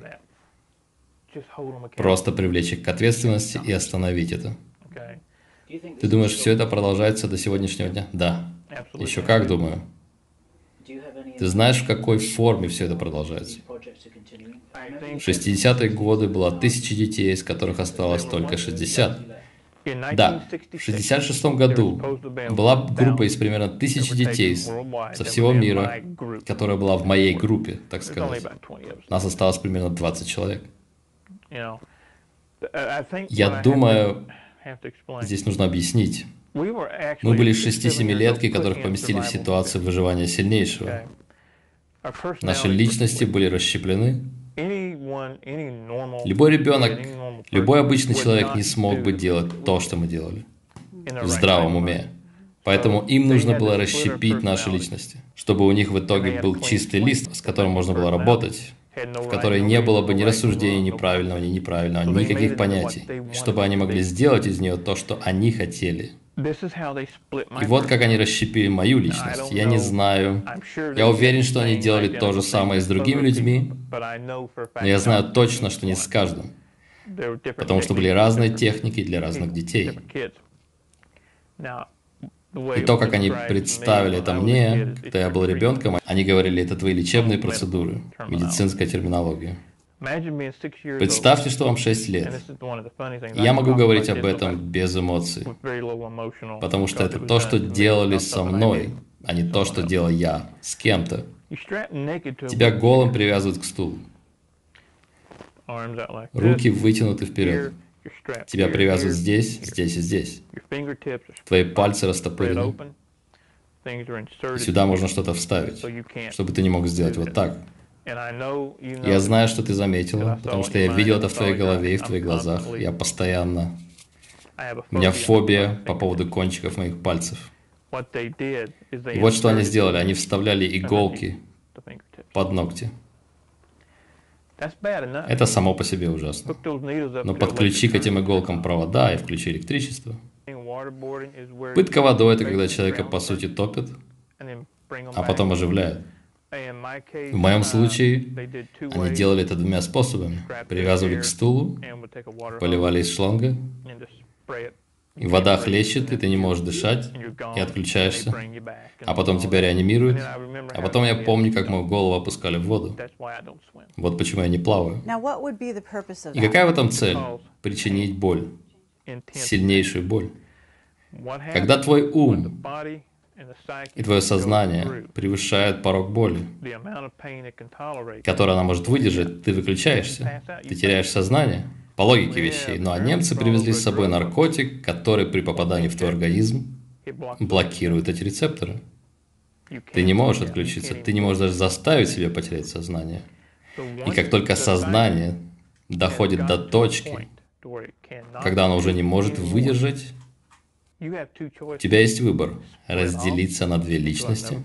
Просто привлечь их к ответственности и остановить это. Ты думаешь, все это продолжается до сегодняшнего дня? Да. Еще как думаю. Ты знаешь, в какой форме все это продолжается? В шестидесятые годы было тысяча детей, из которых осталось только шестьдесят. Да, в шестьдесят шестом году была группа из примерно тысячи детей со всего мира, которая была в моей группе, так сказать. Нас осталось примерно двадцать человек. Я думаю, здесь нужно объяснить. Мы были шести-семилетки, которых поместили в ситуацию выживания сильнейшего. Наши личности были расщеплены. Любой ребенок, любой обычный человек не смог бы делать то, что мы делали, в здравом уме. Поэтому им нужно было расщепить наши личности, чтобы у них в итоге был чистый лист, с которым можно было работать, в которой не было бы ни рассуждений ни правильного, ни неправильного, никаких понятий, чтобы они могли сделать из нее то, что они хотели. И вот как они расщепили мою личность. Я не знаю. Я уверен, что они делали то же самое с другими людьми, но я знаю точно, что не с каждым. Потому что были разные техники для разных детей. И то, как они представили это мне, когда я был ребенком, они говорили, это твои лечебные процедуры, медицинская терминология. Представьте, что вам шесть лет. И я могу говорить об этом без эмоций, потому что это то, что делали со мной, а не то, что делал я с кем-то. Тебя голым привязывают к стулу. Руки вытянуты вперед. Тебя привязывают здесь, здесь и здесь. Твои пальцы растопырены. И сюда можно что-то вставить, чтобы ты не мог сделать вот так. Я знаю, что ты заметила, потому что я видел это в твоей голове и в твоих глазах. Я постоянно... У меня фобия по поводу кончиков моих пальцев. И вот что они сделали. Они вставляли иголки под ногти. Это само по себе ужасно. Но подключи к этим иголкам провода и включи электричество. Пытка водой – это когда человека, по сути, топят, а потом оживляют. В моем случае они делали это двумя способами. Привязывали к стулу, поливали из шланга, и вода хлещет, и ты не можешь дышать, и отключаешься. А потом тебя реанимируют. А потом я помню, как мою голову опускали в воду. Вот почему я не плаваю. И какая в этом цель? Причинить боль. Сильнейшую боль. Когда твой ум и твое сознание превышают порог боли, который она может выдержать, ты выключаешься, ты теряешь сознание. По логике вещей. Ну а немцы привезли с собой наркотик, который при попадании в твой организм блокирует эти рецепторы. Ты не можешь отключиться, ты не можешь даже заставить себя потерять сознание. И как только сознание доходит до точки, когда оно уже не может выдержать, у тебя есть выбор – разделиться на две личности,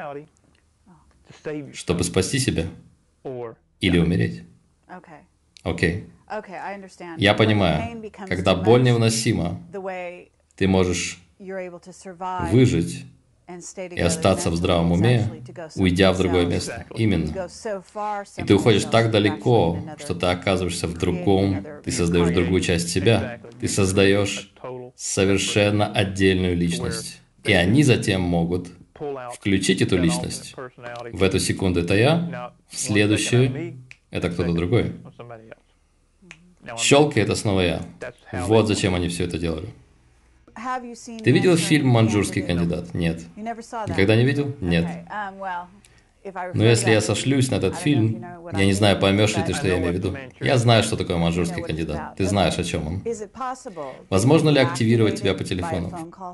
чтобы спасти себя, или умереть. Окей. Я понимаю, когда боль невыносима, ты можешь выжить и остаться в здравом уме, уйдя в другое место. Именно. И ты уходишь так далеко, что ты оказываешься в другом, ты создаешь другую часть себя. Ты создаешь совершенно отдельную личность. И они затем могут включить эту личность. В эту секунду это я, в следующую это кто-то другой. Щелкай, это снова я. Вот зачем они все это делали. Ты видел фильм «Маньчжурский кандидат»? Нет. Никогда не видел? Нет. Но если я сошлюсь на этот фильм, я не знаю, поймешь ли ты, что я имею в виду. Я знаю, что такое маньчжурский кандидат. Ты знаешь, о чем он. Возможно ли активировать тебя по телефону?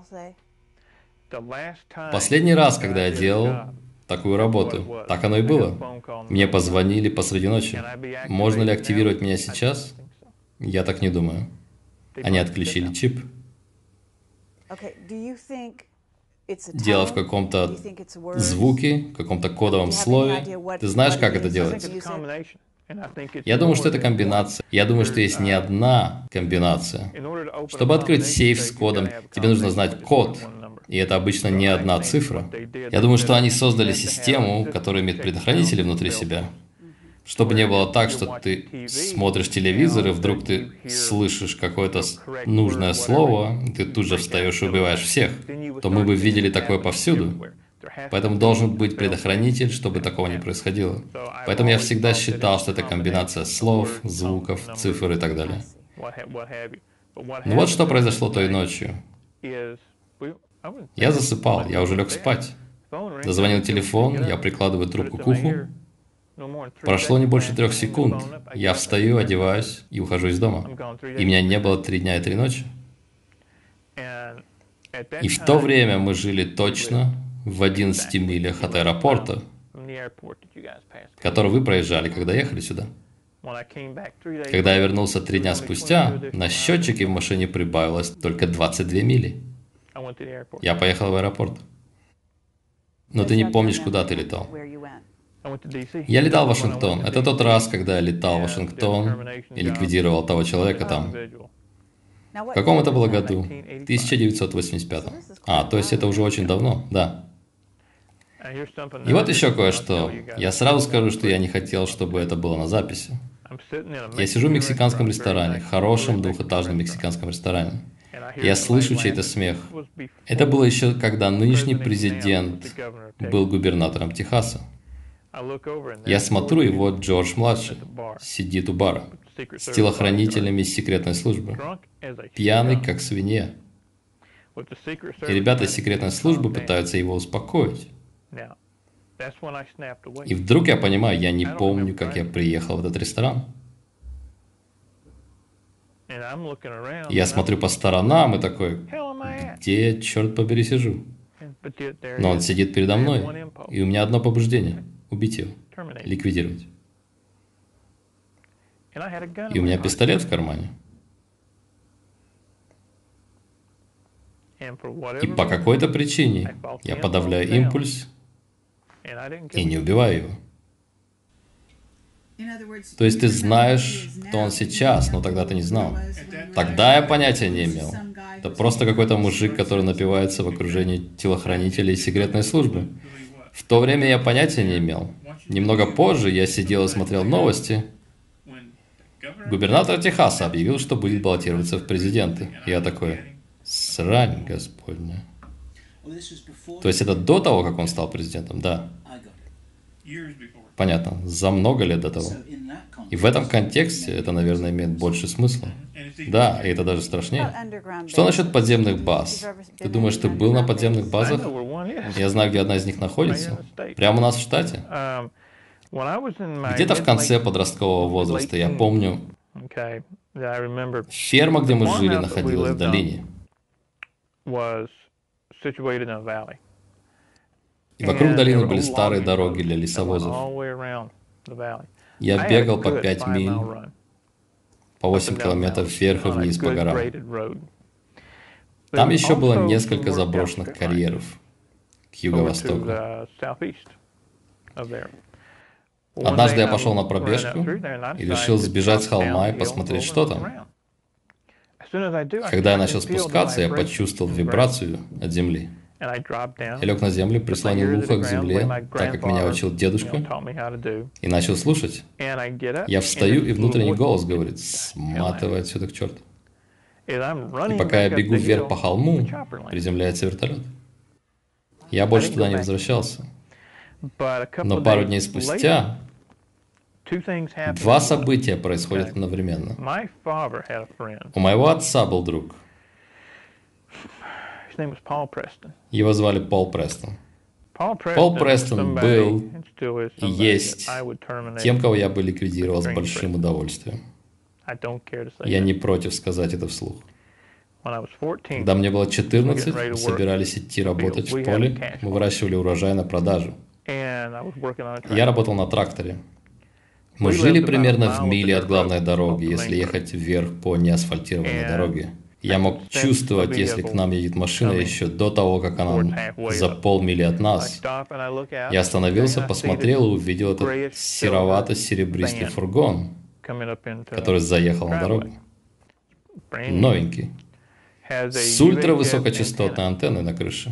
Последний раз, когда я делал такую работу, так оно и было. Мне позвонили посреди ночи. Можно ли активировать меня сейчас? Я так не думаю. Они отключили чип. Дело в каком-то звуке, каком-то кодовом слове. Ты знаешь, как это делается? Я думаю, что это комбинация. Я думаю, что есть не одна комбинация. Чтобы открыть сейф с кодом, тебе нужно знать код. И это обычно не одна цифра. Я думаю, что они создали систему, которая имеет предохранители внутри себя. Чтобы не было так, что ты смотришь телевизор, и вдруг ты слышишь какое-то нужное слово, ты тут же встаешь и убиваешь всех, то мы бы видели такое повсюду. Поэтому должен быть предохранитель, чтобы такого не происходило. Поэтому я всегда считал, что это комбинация слов, звуков, цифр и так далее. Ну вот что произошло той ночью. Я засыпал, я уже лег спать. Зазвонил телефон, я прикладываю трубку к уху. Прошло не больше трех секунд. Я встаю, одеваюсь и ухожу из дома. И меня не было три дня и три ночи. И в то время мы жили точно в одиннадцати милях от аэропорта, который вы проезжали, когда ехали сюда. Когда я вернулся три дня спустя, на счетчике в машине прибавилось только двадцать две мили. Я поехал в аэропорт. Но ты не помнишь, куда ты летал. Я летал в Вашингтон. Это тот раз, когда я летал в Вашингтон и ликвидировал того человека там. В каком это было году? тысяча девятьсот восемьдесят пятом. А, то есть это уже очень давно, да. И вот еще кое-что. Я сразу скажу, что я не хотел, чтобы это было на записи. Я сижу в мексиканском ресторане, хорошем двухэтажном мексиканском ресторане. Я слышу чей-то смех. Это было еще, когда нынешний президент был губернатором Техаса. Я смотрю, и вот Джордж-младший сидит у бара с телохранителями из секретной службы, пьяный, как свинья. И ребята из секретной службы пытаются его успокоить. И вдруг я понимаю, я не помню, как я приехал в этот ресторан. Я смотрю по сторонам и такой, где я, черт побери, сижу? Но он сидит передо мной, и у меня одно побуждение – убить его, ликвидировать. И у меня пистолет в кармане. И по какой-то причине я подавляю импульс и не убиваю его. То есть ты знаешь, кто он сейчас, но тогда ты не знал. Тогда я понятия не имел. Это просто какой-то мужик, который напивается в окружении телохранителей секретной службы. В то время я понятия не имел. Немного позже я сидел и смотрел новости. Губернатор Техаса объявил, что будет баллотироваться в президенты. Я такой, срань господня. То есть это до того, как он стал президентом? Да. Понятно. За много лет до того. И в этом контексте это, наверное, имеет больше смысла. Да, и это даже страшнее. Что насчет подземных баз? Ты думаешь, ты был на подземных базах? Я знаю, где одна из них находится. Прямо у нас в штате. Где-то в конце подросткового возраста, я помню, ферма, где мы жили, находилась в долине. И вокруг долины были старые дороги для лесовозов. Я бегал по пять миль, по восемь километров вверх и вниз по горам. Там еще было несколько заброшенных карьеров к юго-востоку. Однажды я пошел на пробежку и решил сбежать с холма и посмотреть, что там. Когда я начал спускаться, я почувствовал вибрацию от земли. Я лег на землю, прислонил ухо к земле, так как меня учил дедушка, и начал слушать. Я встаю, и внутренний голос говорит, сматывай отсюда к черту. И пока я бегу вверх по холму, приземляется вертолет. Я больше туда не возвращался. Но пару дней спустя два события происходят одновременно. У моего отца был друг. Его звали Пол Престон. Пол Престон был и есть тем, кого я бы ликвидировал с большим удовольствием. Я не против сказать это вслух. Когда мне было четырнадцать, мы собирались идти работать в поле, мы выращивали урожай на продажу. Я работал на тракторе. Мы жили примерно в миле от главной дороги, если ехать вверх по неасфальтированной дороге. Я мог чувствовать, если к нам едет машина еще до того, как она за полмили от нас. Я остановился, посмотрел и увидел этот серовато-серебристый фургон, который заехал на дорогу. Новенький. С ультравысокочастотной антенной на крыше.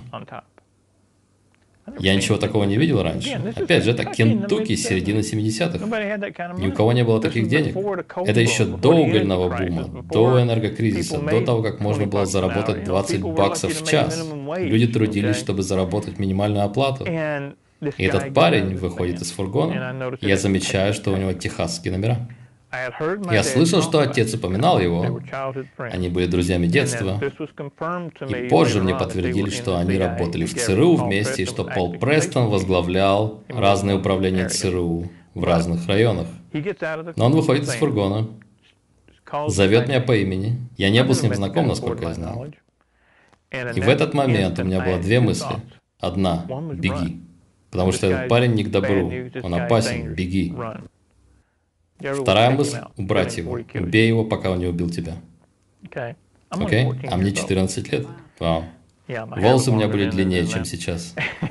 Я ничего такого не видел раньше. Опять же, это Кентукки середины семидесятых. Ни у кого не было таких денег. Это еще до угольного бума, до энергокризиса, до того, как можно было заработать двадцать баксов в час. Люди трудились, чтобы заработать минимальную оплату. И этот парень выходит из фургона. Я замечаю, что у него техасские номера. Я слышал, что отец упоминал его. Они были друзьями детства. И позже мне подтвердили, что они работали в ЦРУ вместе, и что Пол Престон возглавлял разные управления ЦРУ в разных районах. Но он выходит из фургона, зовет меня по имени. Я не был с ним знаком, насколько я знал. И в этот момент у меня было две мысли. Одна – беги. Потому что этот парень не к добру. Он опасен. Беги. Вторая мысль – убрать его. Убей его, пока он не убил тебя. Окей? Okay? А мне четырнадцать лет. Вау. Волосы у меня были длиннее, чем сейчас.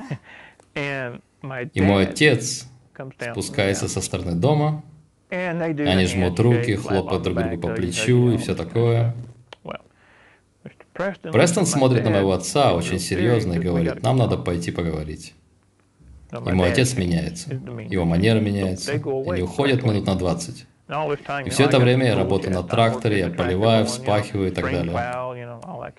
И мой отец спускается со стороны дома. Они жмут руки, хлопают друг другу по плечу и все такое. Престон смотрит на моего отца очень серьезно и говорит, нам надо пойти поговорить. И мой отец меняется. Его манера меняется. Они уходят минут на двадцать. И все это время я работаю на тракторе, я поливаю, вспахиваю и так далее.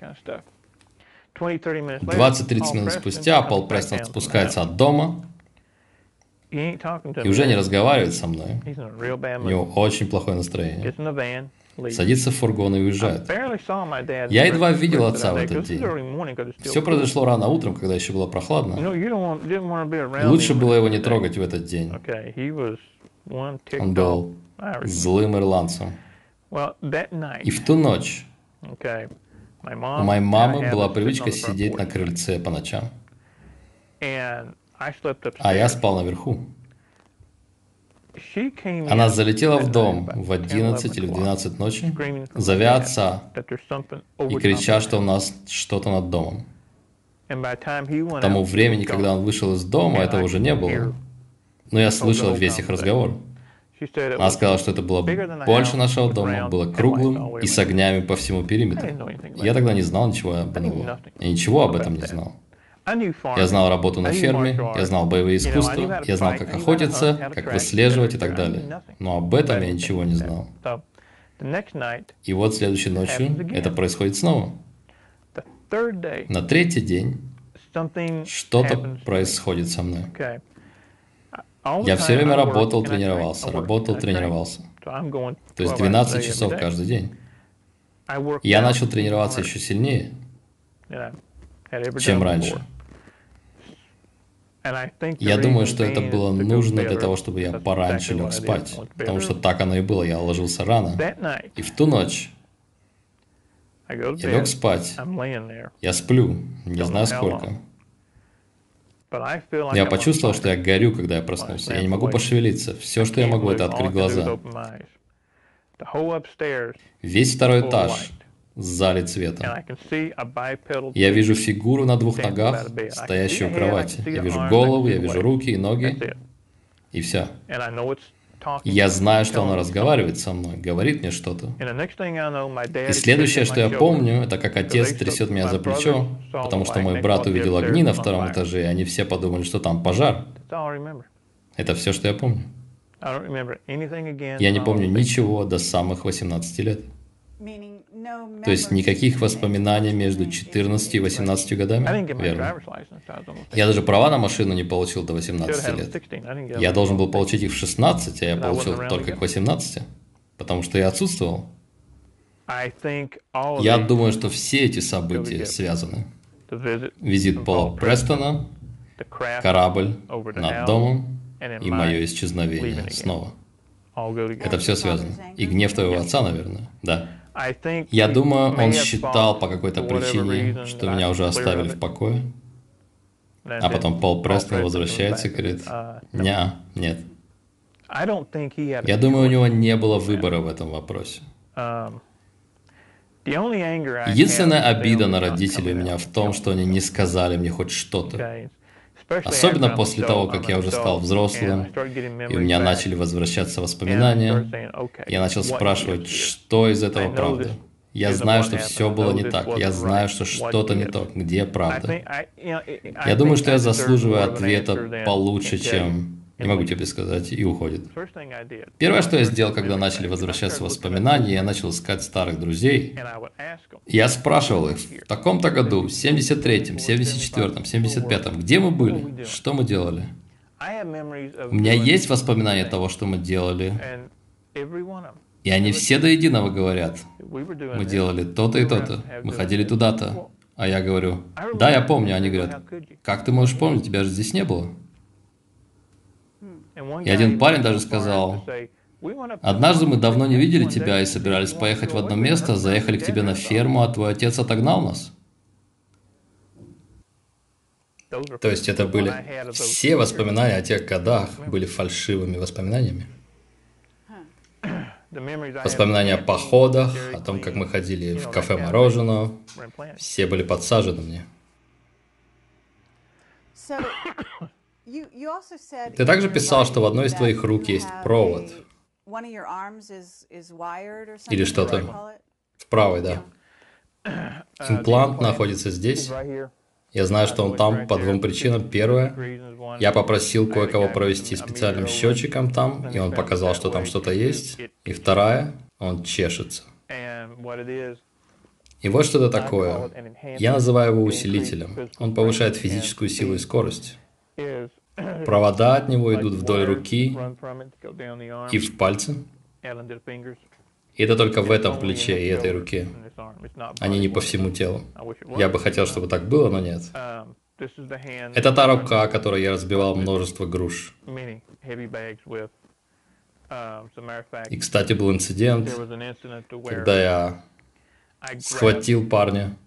двадцать-тридцать минут спустя Пол Престон спускается от дома и уже не разговаривает со мной. У него очень плохое настроение. Садится в фургон и уезжает. Я едва видел отца в этот день. Все произошло рано утром, когда еще было прохладно. Лучше было его не трогать в этот день. Он был злым ирландцем. И в ту ночь у моей мамы была привычка сидеть на крыльце по ночам. А я спал наверху. Она залетела в дом в одиннадцать или в двенадцать ночи, зовя отца и крича, что у нас что-то над домом. К тому времени, когда он вышел из дома, этого уже не было. Но я слышал весь их разговор. Она сказала, что это было больше нашего дома, было круглым и с огнями по всему периметру. Я тогда не знал ничего об этом. Я ничего об этом не знал. Я знал работу на ферме, я знал боевые искусства, я знал, как охотиться, как выслеживать и так далее. Но об этом я ничего не знал. И вот следующей ночью это происходит снова. На третий день что-то происходит со мной. Я все время работал, тренировался, работал, тренировался. То есть двенадцать часов каждый день. Я начал тренироваться еще сильнее, чем раньше. Я думаю, что это было нужно для того, чтобы я пораньше лег спать. Потому что так оно и было, я ложился рано. И в ту ночь я лег спать. Я сплю, не знаю сколько. Я почувствовал, что я горю, когда я проснулся. Я не могу пошевелиться. Все, что я могу, это открыть глаза. Весь второй этаж залит светом. Я вижу фигуру на двух ногах, стоящую у кровати. Я вижу голову, я вижу руки и ноги. И все. Я знаю, что она разговаривает со мной, говорит мне что-то. И следующее, что я помню, это как отец трясет меня за плечо, потому что мой брат увидел огни на втором этаже, и они все подумали, что там пожар. Это все, что я помню. Я не помню ничего до самых восемнадцати лет. То есть никаких воспоминаний между четырнадцатью и восемнадцатью годами? Верно. Я даже права на машину не получил до восемнадцати лет. Я должен был получить их в шестнадцать, а я получил только к восемнадцати, потому что я отсутствовал. Я думаю, что все эти события связаны. Визит Пола Престона, корабль над домом и мое исчезновение снова. Это все связано. И гнев твоего отца, наверное. Да. Я думаю, он считал по какой-то причине, что меня уже оставили в покое. А потом Пол Престон возвращается и говорит, «Ня, нет». Я думаю, у него не было выбора в этом вопросе. Единственная обида на родителей у меня в том, что они не сказали мне хоть что-то. Особенно после того, как я уже стал взрослым, и у меня начали возвращаться воспоминания, я начал спрашивать, что из этого правда. Я знаю, что все было не так, я знаю, что что-то не то, где правда. Я думаю, что я заслуживаю ответа получше, чем... Не могу тебе сказать, и уходит. Первое, что я сделал, когда начали возвращаться воспоминания, я начал искать старых друзей. Я спрашивал их, в таком-то году, в семьдесят третьем, семьдесят четвёртом, семьдесят пятом, где мы были, что мы делали? У меня есть воспоминания того, что мы делали, и они все до единого говорят, мы делали то-то и то-то, мы ходили туда-то. А я говорю, да, я помню, они говорят, как ты можешь помнить, тебя же здесь не было. И один парень даже сказал, однажды мы давно не видели тебя и собирались поехать в одно место, заехали к тебе на ферму, а твой отец отогнал нас. То есть это были все воспоминания о тех годах, были фальшивыми воспоминаниями. Воспоминания о походах, о том, как мы ходили в кафе мороженого, все были подсажены мне. Ты также писал, что в одной из твоих рук есть провод. Или что-то. В правой, да. Имплант находится здесь. Я знаю, что он там по двум причинам. Первое, я попросил кое-кого провести специальным счетчиком там, и он показал, что там что-то есть. И вторая, он чешется. И вот что это такое. Я называю его усилителем. Он повышает физическую силу и скорость. Провода от него идут вдоль руки и в пальцы. И это только в этом плече и этой руке. Они не по всему телу. Я бы хотел, чтобы так было, но нет. Это та рука, которой я разбивал множество груш. И, кстати, был инцидент, когда я схватил парня,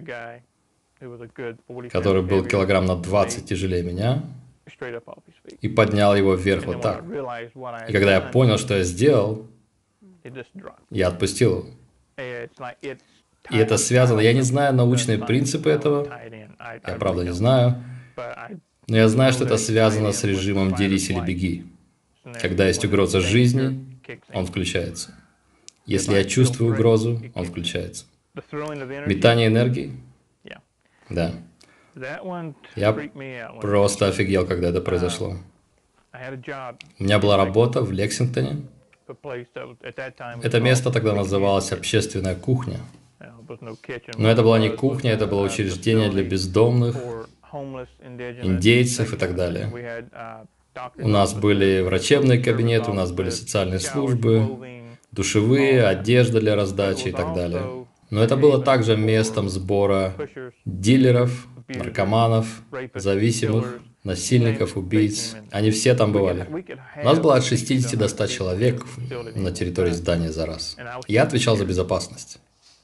который был килограмм на двадцать тяжелее меня, и поднял его вверх вот так. И когда я понял, что я сделал, я отпустил его. И это связано, я не знаю научные принципы этого, я правда не знаю, но я знаю, что это связано с режимом «дерись или беги». Когда есть угроза жизни, он включается. Если я чувствую угрозу, он включается. Метание энергии? Да. Я просто офигел, когда это произошло. У меня была работа в Лексингтоне. Это место тогда называлось «Общественная кухня». Но это была не кухня, это было учреждение для бездомных, индейцев и так далее. У нас были врачебные кабинеты, у нас были социальные службы, душевые, одежда для раздачи и так далее. Но это было также местом сбора дилеров, наркоманов, зависимых, насильников, убийц. Они все там бывали. У нас было от шестидесяти до ста человек на территории здания за раз. Я отвечал за безопасность.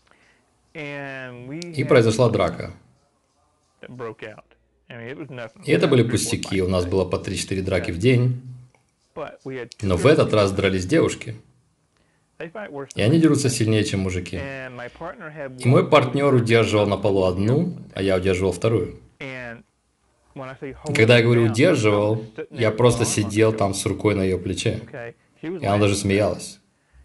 И произошла драка. И это были пустяки, у нас было по три-четыре драки в день. Но в этот раз дрались девушки. И они дерутся сильнее, чем мужики. И мой партнер удерживал на полу одну, а я удерживал вторую. И когда я говорю «удерживал», я просто сидел там с рукой на ее плече. И она даже смеялась.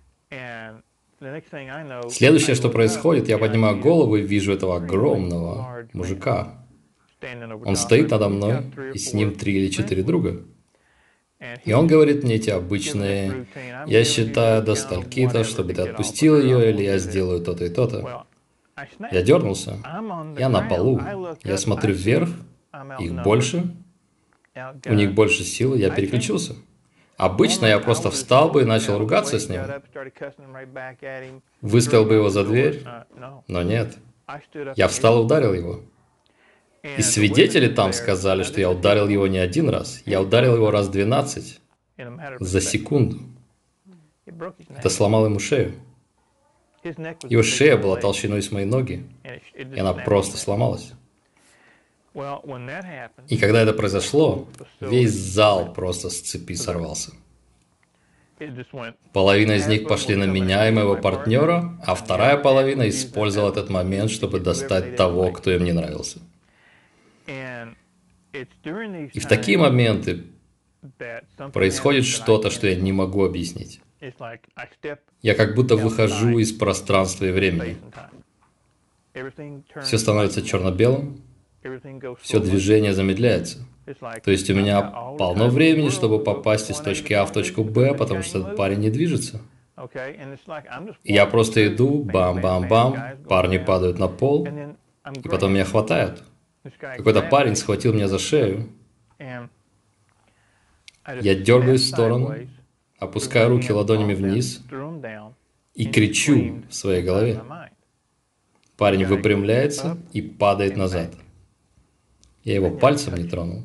Следующее, что происходит, я поднимаю голову и вижу этого огромного мужика. Он стоит надо мной, и с ним три или четыре друга. И он говорит мне эти обычные: «Я считаю до стольки-то, чтобы ты отпустил ее, или я сделаю то-то и то-то». Я дернулся. Я на полу. Я смотрю вверх. Их больше. У них больше силы. Я переключился. Обычно я просто встал бы и начал ругаться с ним. Выставил бы его за дверь. Но нет. Я встал и ударил его. И свидетели там сказали, что я ударил его не один раз. Я ударил его раз двенадцать за секунду. Это сломало ему шею. Его шея была толщиной с моей ноги, и она просто сломалась. И когда это произошло, весь зал просто с цепи сорвался. Половина из них пошли на меня и моего партнера, а вторая половина использовала этот момент, чтобы достать того, кто им не нравился. И в такие моменты происходит что-то, что я не могу объяснить. Я как будто выхожу из пространства и времени. Все становится черно-белым, все движение замедляется. То есть у меня полно времени, чтобы попасть из точки А в точку Б, потому что этот парень не движется. И я просто иду, бам-бам-бам, парни падают на пол, и потом меня хватают. Какой-то парень схватил меня за шею. Я дергаюсь в сторону, опускаю руки ладонями вниз и кричу в своей голове. Парень выпрямляется и падает назад. Я его пальцем не тронул.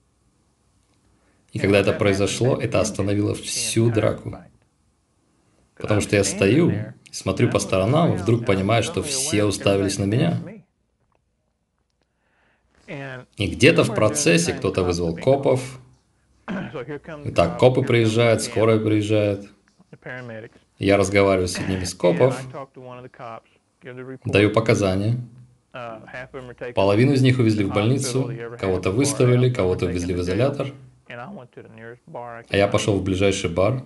И когда это произошло, это остановило всю драку. Потому что я стою, смотрю по сторонам, и вдруг понимаю, что все уставились на меня. И где-то в процессе кто-то вызвал копов. Итак, копы приезжают, скорая приезжает. Я разговариваю с одним из копов, даю показания. Половину из них увезли в больницу, кого-то выставили, кого-то увезли в изолятор. А я пошел в ближайший бар.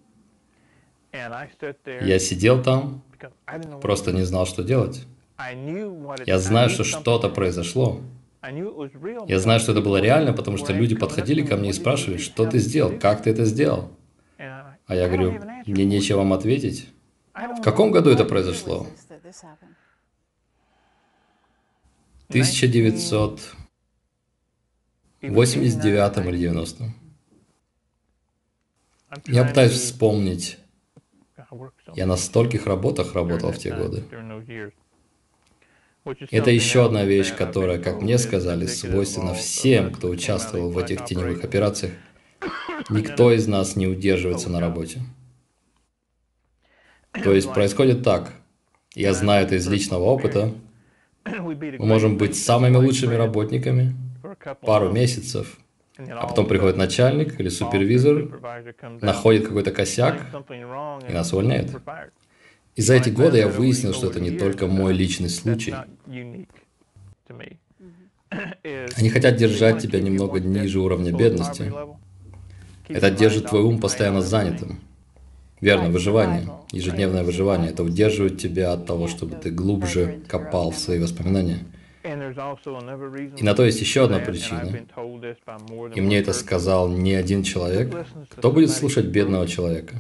Я сидел там, просто не знал, что делать. Я знаю, что что-то произошло. Я знаю, что это было реально, потому что люди подходили ко мне и спрашивали: что ты сделал, как ты это сделал? А я говорю: мне нечего вам ответить. В каком году это произошло? тысяча девятьсот восемьдесят девятом или девяностом. Я пытаюсь вспомнить. Я на стольких работах работал в те годы. Это еще одна вещь, которая, как мне сказали, свойственна всем, кто участвовал в этих теневых операциях. Никто из нас не удерживается на работе. То есть происходит так. Я знаю это из личного опыта. Мы можем быть самыми лучшими работниками пару месяцев, а потом приходит начальник или супервизор, находит какой-то косяк и нас увольняет. И за эти годы я выяснил, что это не только мой личный случай. Они хотят держать тебя немного ниже уровня бедности. Это держит твой ум постоянно занятым. Верно, выживание, ежедневное выживание. Это удерживает тебя от того, чтобы ты глубже копал в свои воспоминания. И на то есть еще одна причина. И мне это сказал не один человек. Кто будет слушать бедного человека?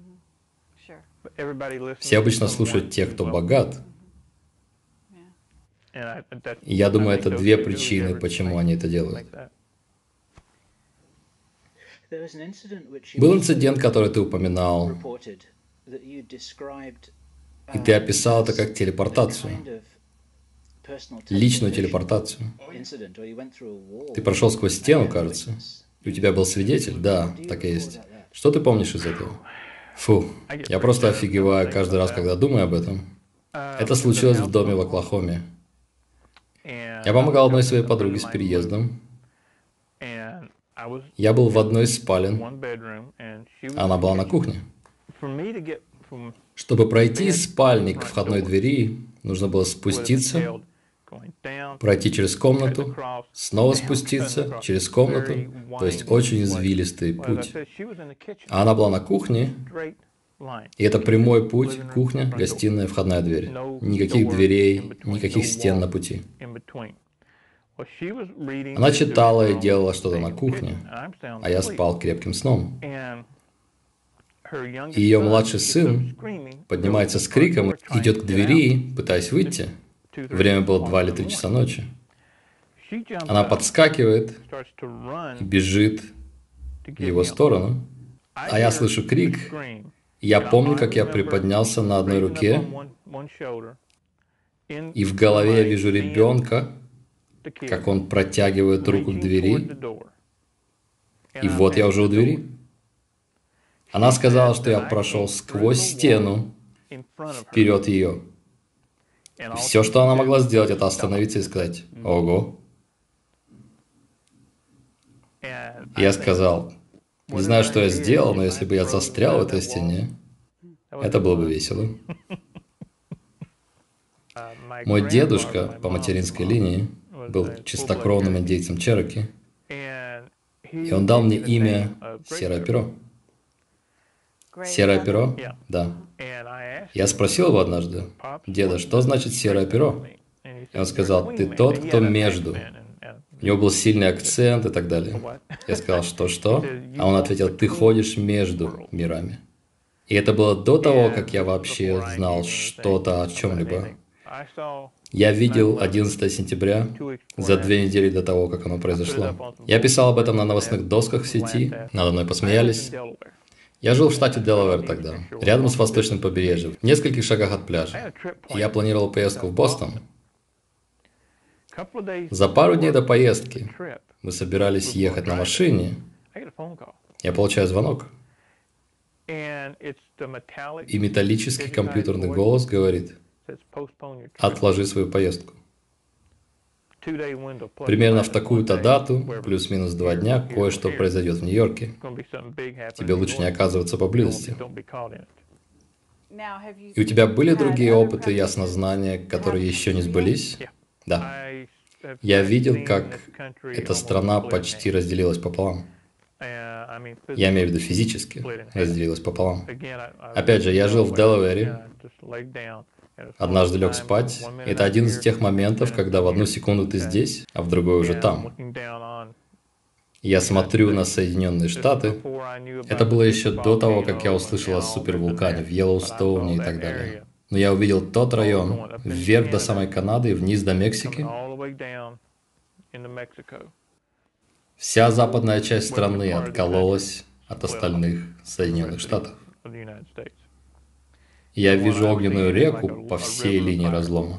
Все обычно слушают тех, кто богат. И я думаю, это две причины, почему они это делают. Был инцидент, который ты упоминал, и ты описал это как телепортацию, личную телепортацию. Ты прошел сквозь стену, кажется, и у тебя был свидетель? Да, так и есть. Что ты помнишь из этого? Фу, я просто офигеваю каждый раз, когда думаю об этом. Это случилось в доме в Оклахоме. Я помогал одной своей подруге с переездом. Я был в одной из спален, а она была на кухне. Чтобы пройти из спальни к входной двери, нужно было спуститься, пройти через комнату, снова спуститься через комнату, то есть очень извилистый путь. А она была на кухне, и это прямой путь, кухня, гостиная, входная дверь. Никаких дверей, никаких стен на пути. Она читала и делала что-то на кухне, а я спал крепким сном. И ее младший сын поднимается с криком, идет к двери, пытаясь выйти. Время было два или три часа ночи. Она подскакивает и бежит в его сторону, а я слышу крик. Я помню, как я приподнялся на одной руке, и в голове я вижу ребенка, как он протягивает руку к двери, и вот я уже у двери. Она сказала, что я прошел сквозь стену вперед ее. И все, что она могла сделать, это остановиться и сказать «Ого». Я сказал, не знаю, что я сделал, но если бы я застрял в этой стене, это было бы весело. Мой дедушка по материнской линии был чистокровным индейцем Чероки, и он дал мне имя Серое Перо. Серое Перо? Да. Я спросил его однажды: «Деда, что значит Серое Перо?» И он сказал: «Ты тот, кто между». У него был сильный акцент и так далее. Я сказал: «Что-что?» А он ответил: «Ты ходишь между мирами». И это было до того, как я вообще знал что-то о чем-либо. Я видел одиннадцатое сентября за две недели до того, как оно произошло. Я писал об этом на новостных досках в сети, надо мной посмеялись. Я жил в штате Делавэр тогда, рядом с восточным побережьем, в нескольких шагах от пляжа. И я планировал поездку в Бостон. За пару дней до поездки мы собирались ехать на машине. Я получаю звонок. И металлический компьютерный голос говорит: «Отложи свою поездку». Примерно в такую-то дату, плюс-минус два дня, кое-что произойдет в Нью-Йорке. Тебе лучше не оказываться поблизости. И у тебя были другие опыты яснознания, которые еще не сбылись? Да. Я видел, как эта страна почти разделилась пополам. Я имею в виду физически разделилась пополам. Опять же, я жил в Делавере. Однажды лег спать. Это один из тех моментов, когда в одну секунду ты здесь, а в другой уже там. Я смотрю на Соединенные Штаты. Это было еще до того, как я услышал о супервулкане в Йеллоустоуне и так далее. Но я увидел тот район, вверх до самой Канады и вниз до Мексики. Вся западная часть страны откололась от остальных Соединенных Штатов. Я вижу огненную реку по всей линии разлома.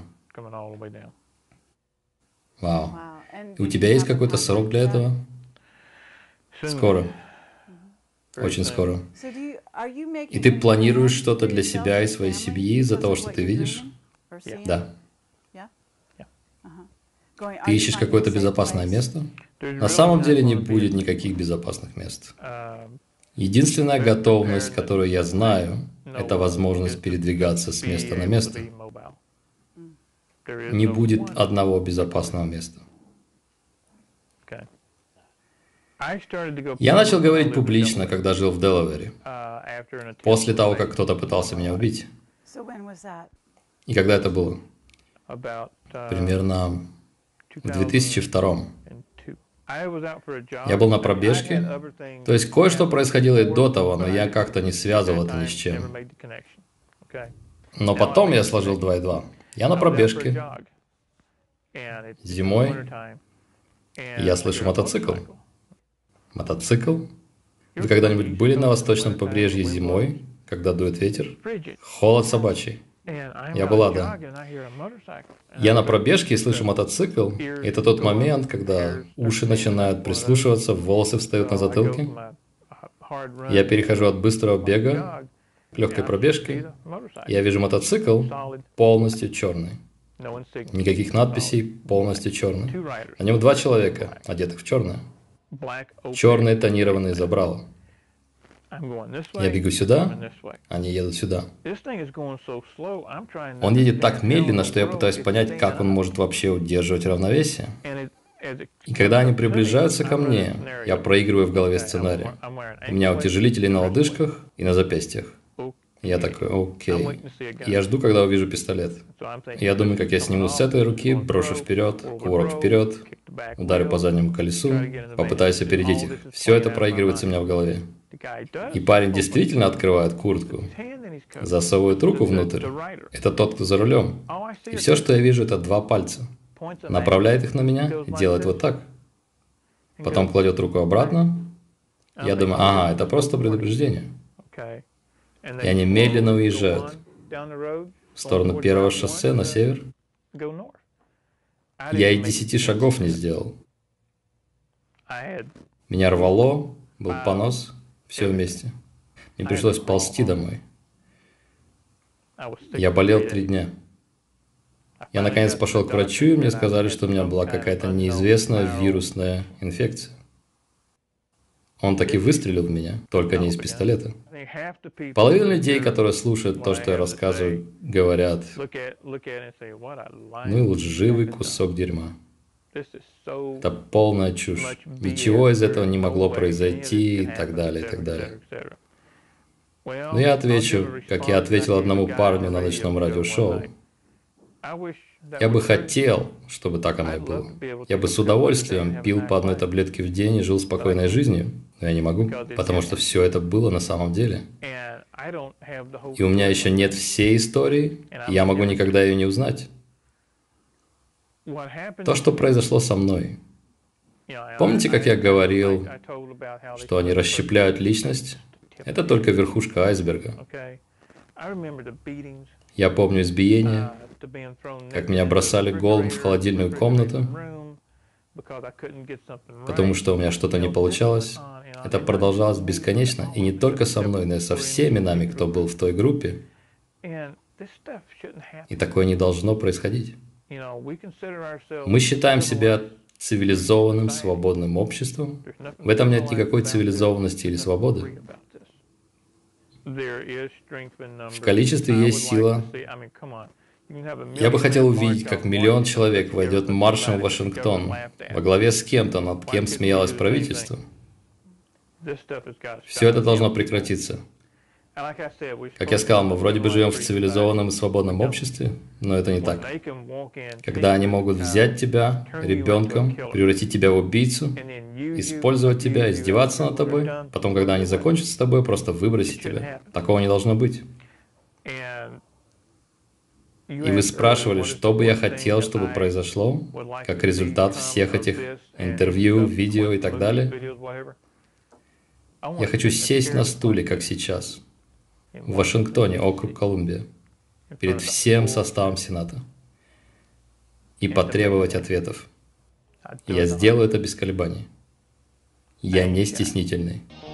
Вау. И у тебя есть какой-то срок для этого? Скоро. Очень скоро. И ты планируешь что-то для себя и своей семьи из-за того, что ты видишь? Да. Ты ищешь какое-то безопасное место? На самом деле не будет никаких безопасных мест. Единственная готовность, которую я знаю, это возможность передвигаться с места на место. Не будет одного безопасного места. Я начал говорить публично, когда жил в Делавере, после того, как кто-то пытался меня убить. И когда это было? Примерно в две тысячи втором. Я был на пробежке, то есть кое-что происходило и до того, но я как-то не связывал это ни с чем. Но потом я сложил два и два. Я на пробежке. Зимой я слышу мотоцикл. Мотоцикл? Вы когда-нибудь были на восточном побережье зимой, когда дует ветер? Холод собачий. Я была, да. Я на пробежке и слышу мотоцикл. И это тот момент, когда уши начинают прислушиваться, волосы встают на затылке. Я перехожу от быстрого бега к легкой пробежке. Я вижу мотоцикл полностью черный. Никаких надписей, полностью черный. На нем два человека, одетых в черное. Черные тонированные забрала. Я бегу сюда, они едут сюда. Он едет так медленно, что я пытаюсь понять, как он может вообще удерживать равновесие. И когда они приближаются ко мне, я проигрываю в голове сценарий. У меня утяжелители на лодыжках и на запястьях. Я такой, окей. Я жду, когда увижу пистолет. Я думаю, как я сниму с этой руки, брошу вперед, кувырок вперед, ударю по заднему колесу, попытаюсь опередить их. Все это проигрывается у меня в голове. И парень действительно открывает куртку, засовывает руку внутрь. Это тот, кто за рулем. И все, что я вижу, это два пальца. Направляет их на меня и делает вот так. Потом кладет руку обратно. Я думаю, ага, это просто предупреждение. И они медленно уезжают в сторону первого шоссе на север. Я и десяти шагов не сделал. Меня рвало, был понос, все вместе. Мне пришлось ползти домой. Я болел три дня. Я наконец пошел к врачу, и мне сказали, что у меня была какая-то неизвестная вирусная инфекция. Он таки выстрелил в меня, только не из пистолета. Половина людей, которые слушают то, что я рассказываю, говорят, ну и лживый кусок дерьма. Это полная чушь. Ничего из этого не могло произойти и так далее, и так далее. Но я отвечу, как я ответил одному парню на ночном радиошоу. Я бы хотел, чтобы так оно и было. Я бы с удовольствием пил по одной таблетке в день и жил спокойной жизнью, но я не могу, потому что все это было на самом деле. И у меня еще нет всей истории, и я могу никогда ее не узнать. То, что произошло со мной. Помните, как я говорил, что они расщепляют личность? Это только верхушка айсберга. Я помню избиение, как меня бросали голым в холодильную комнату, потому что у меня что-то не получалось. Это продолжалось бесконечно, и не только со мной, но и со всеми нами, кто был в той группе. И такое не должно происходить. Мы считаем себя цивилизованным, свободным обществом. В этом нет никакой цивилизованности или свободы. В количестве есть сила. Я бы хотел увидеть, как миллион человек войдет маршем в Вашингтон, во главе с кем-то, над кем смеялось правительство. Все это должно прекратиться. Как я сказал, мы вроде бы живем в цивилизованном и свободном обществе, но это не так. Когда они могут взять тебя, ребенком, превратить тебя в убийцу, использовать тебя, издеваться над тобой, потом, когда они закончат с тобой, просто выбросить тебя. Такого не должно быть. И вы спрашивали, что бы я хотел, чтобы произошло, как результат всех этих интервью, видео и так далее. Я хочу сесть на стуле, как сейчас, в Вашингтоне, округ Колумбия, перед всем составом Сената и потребовать ответов. Я сделаю это без колебаний. Я не стеснительный.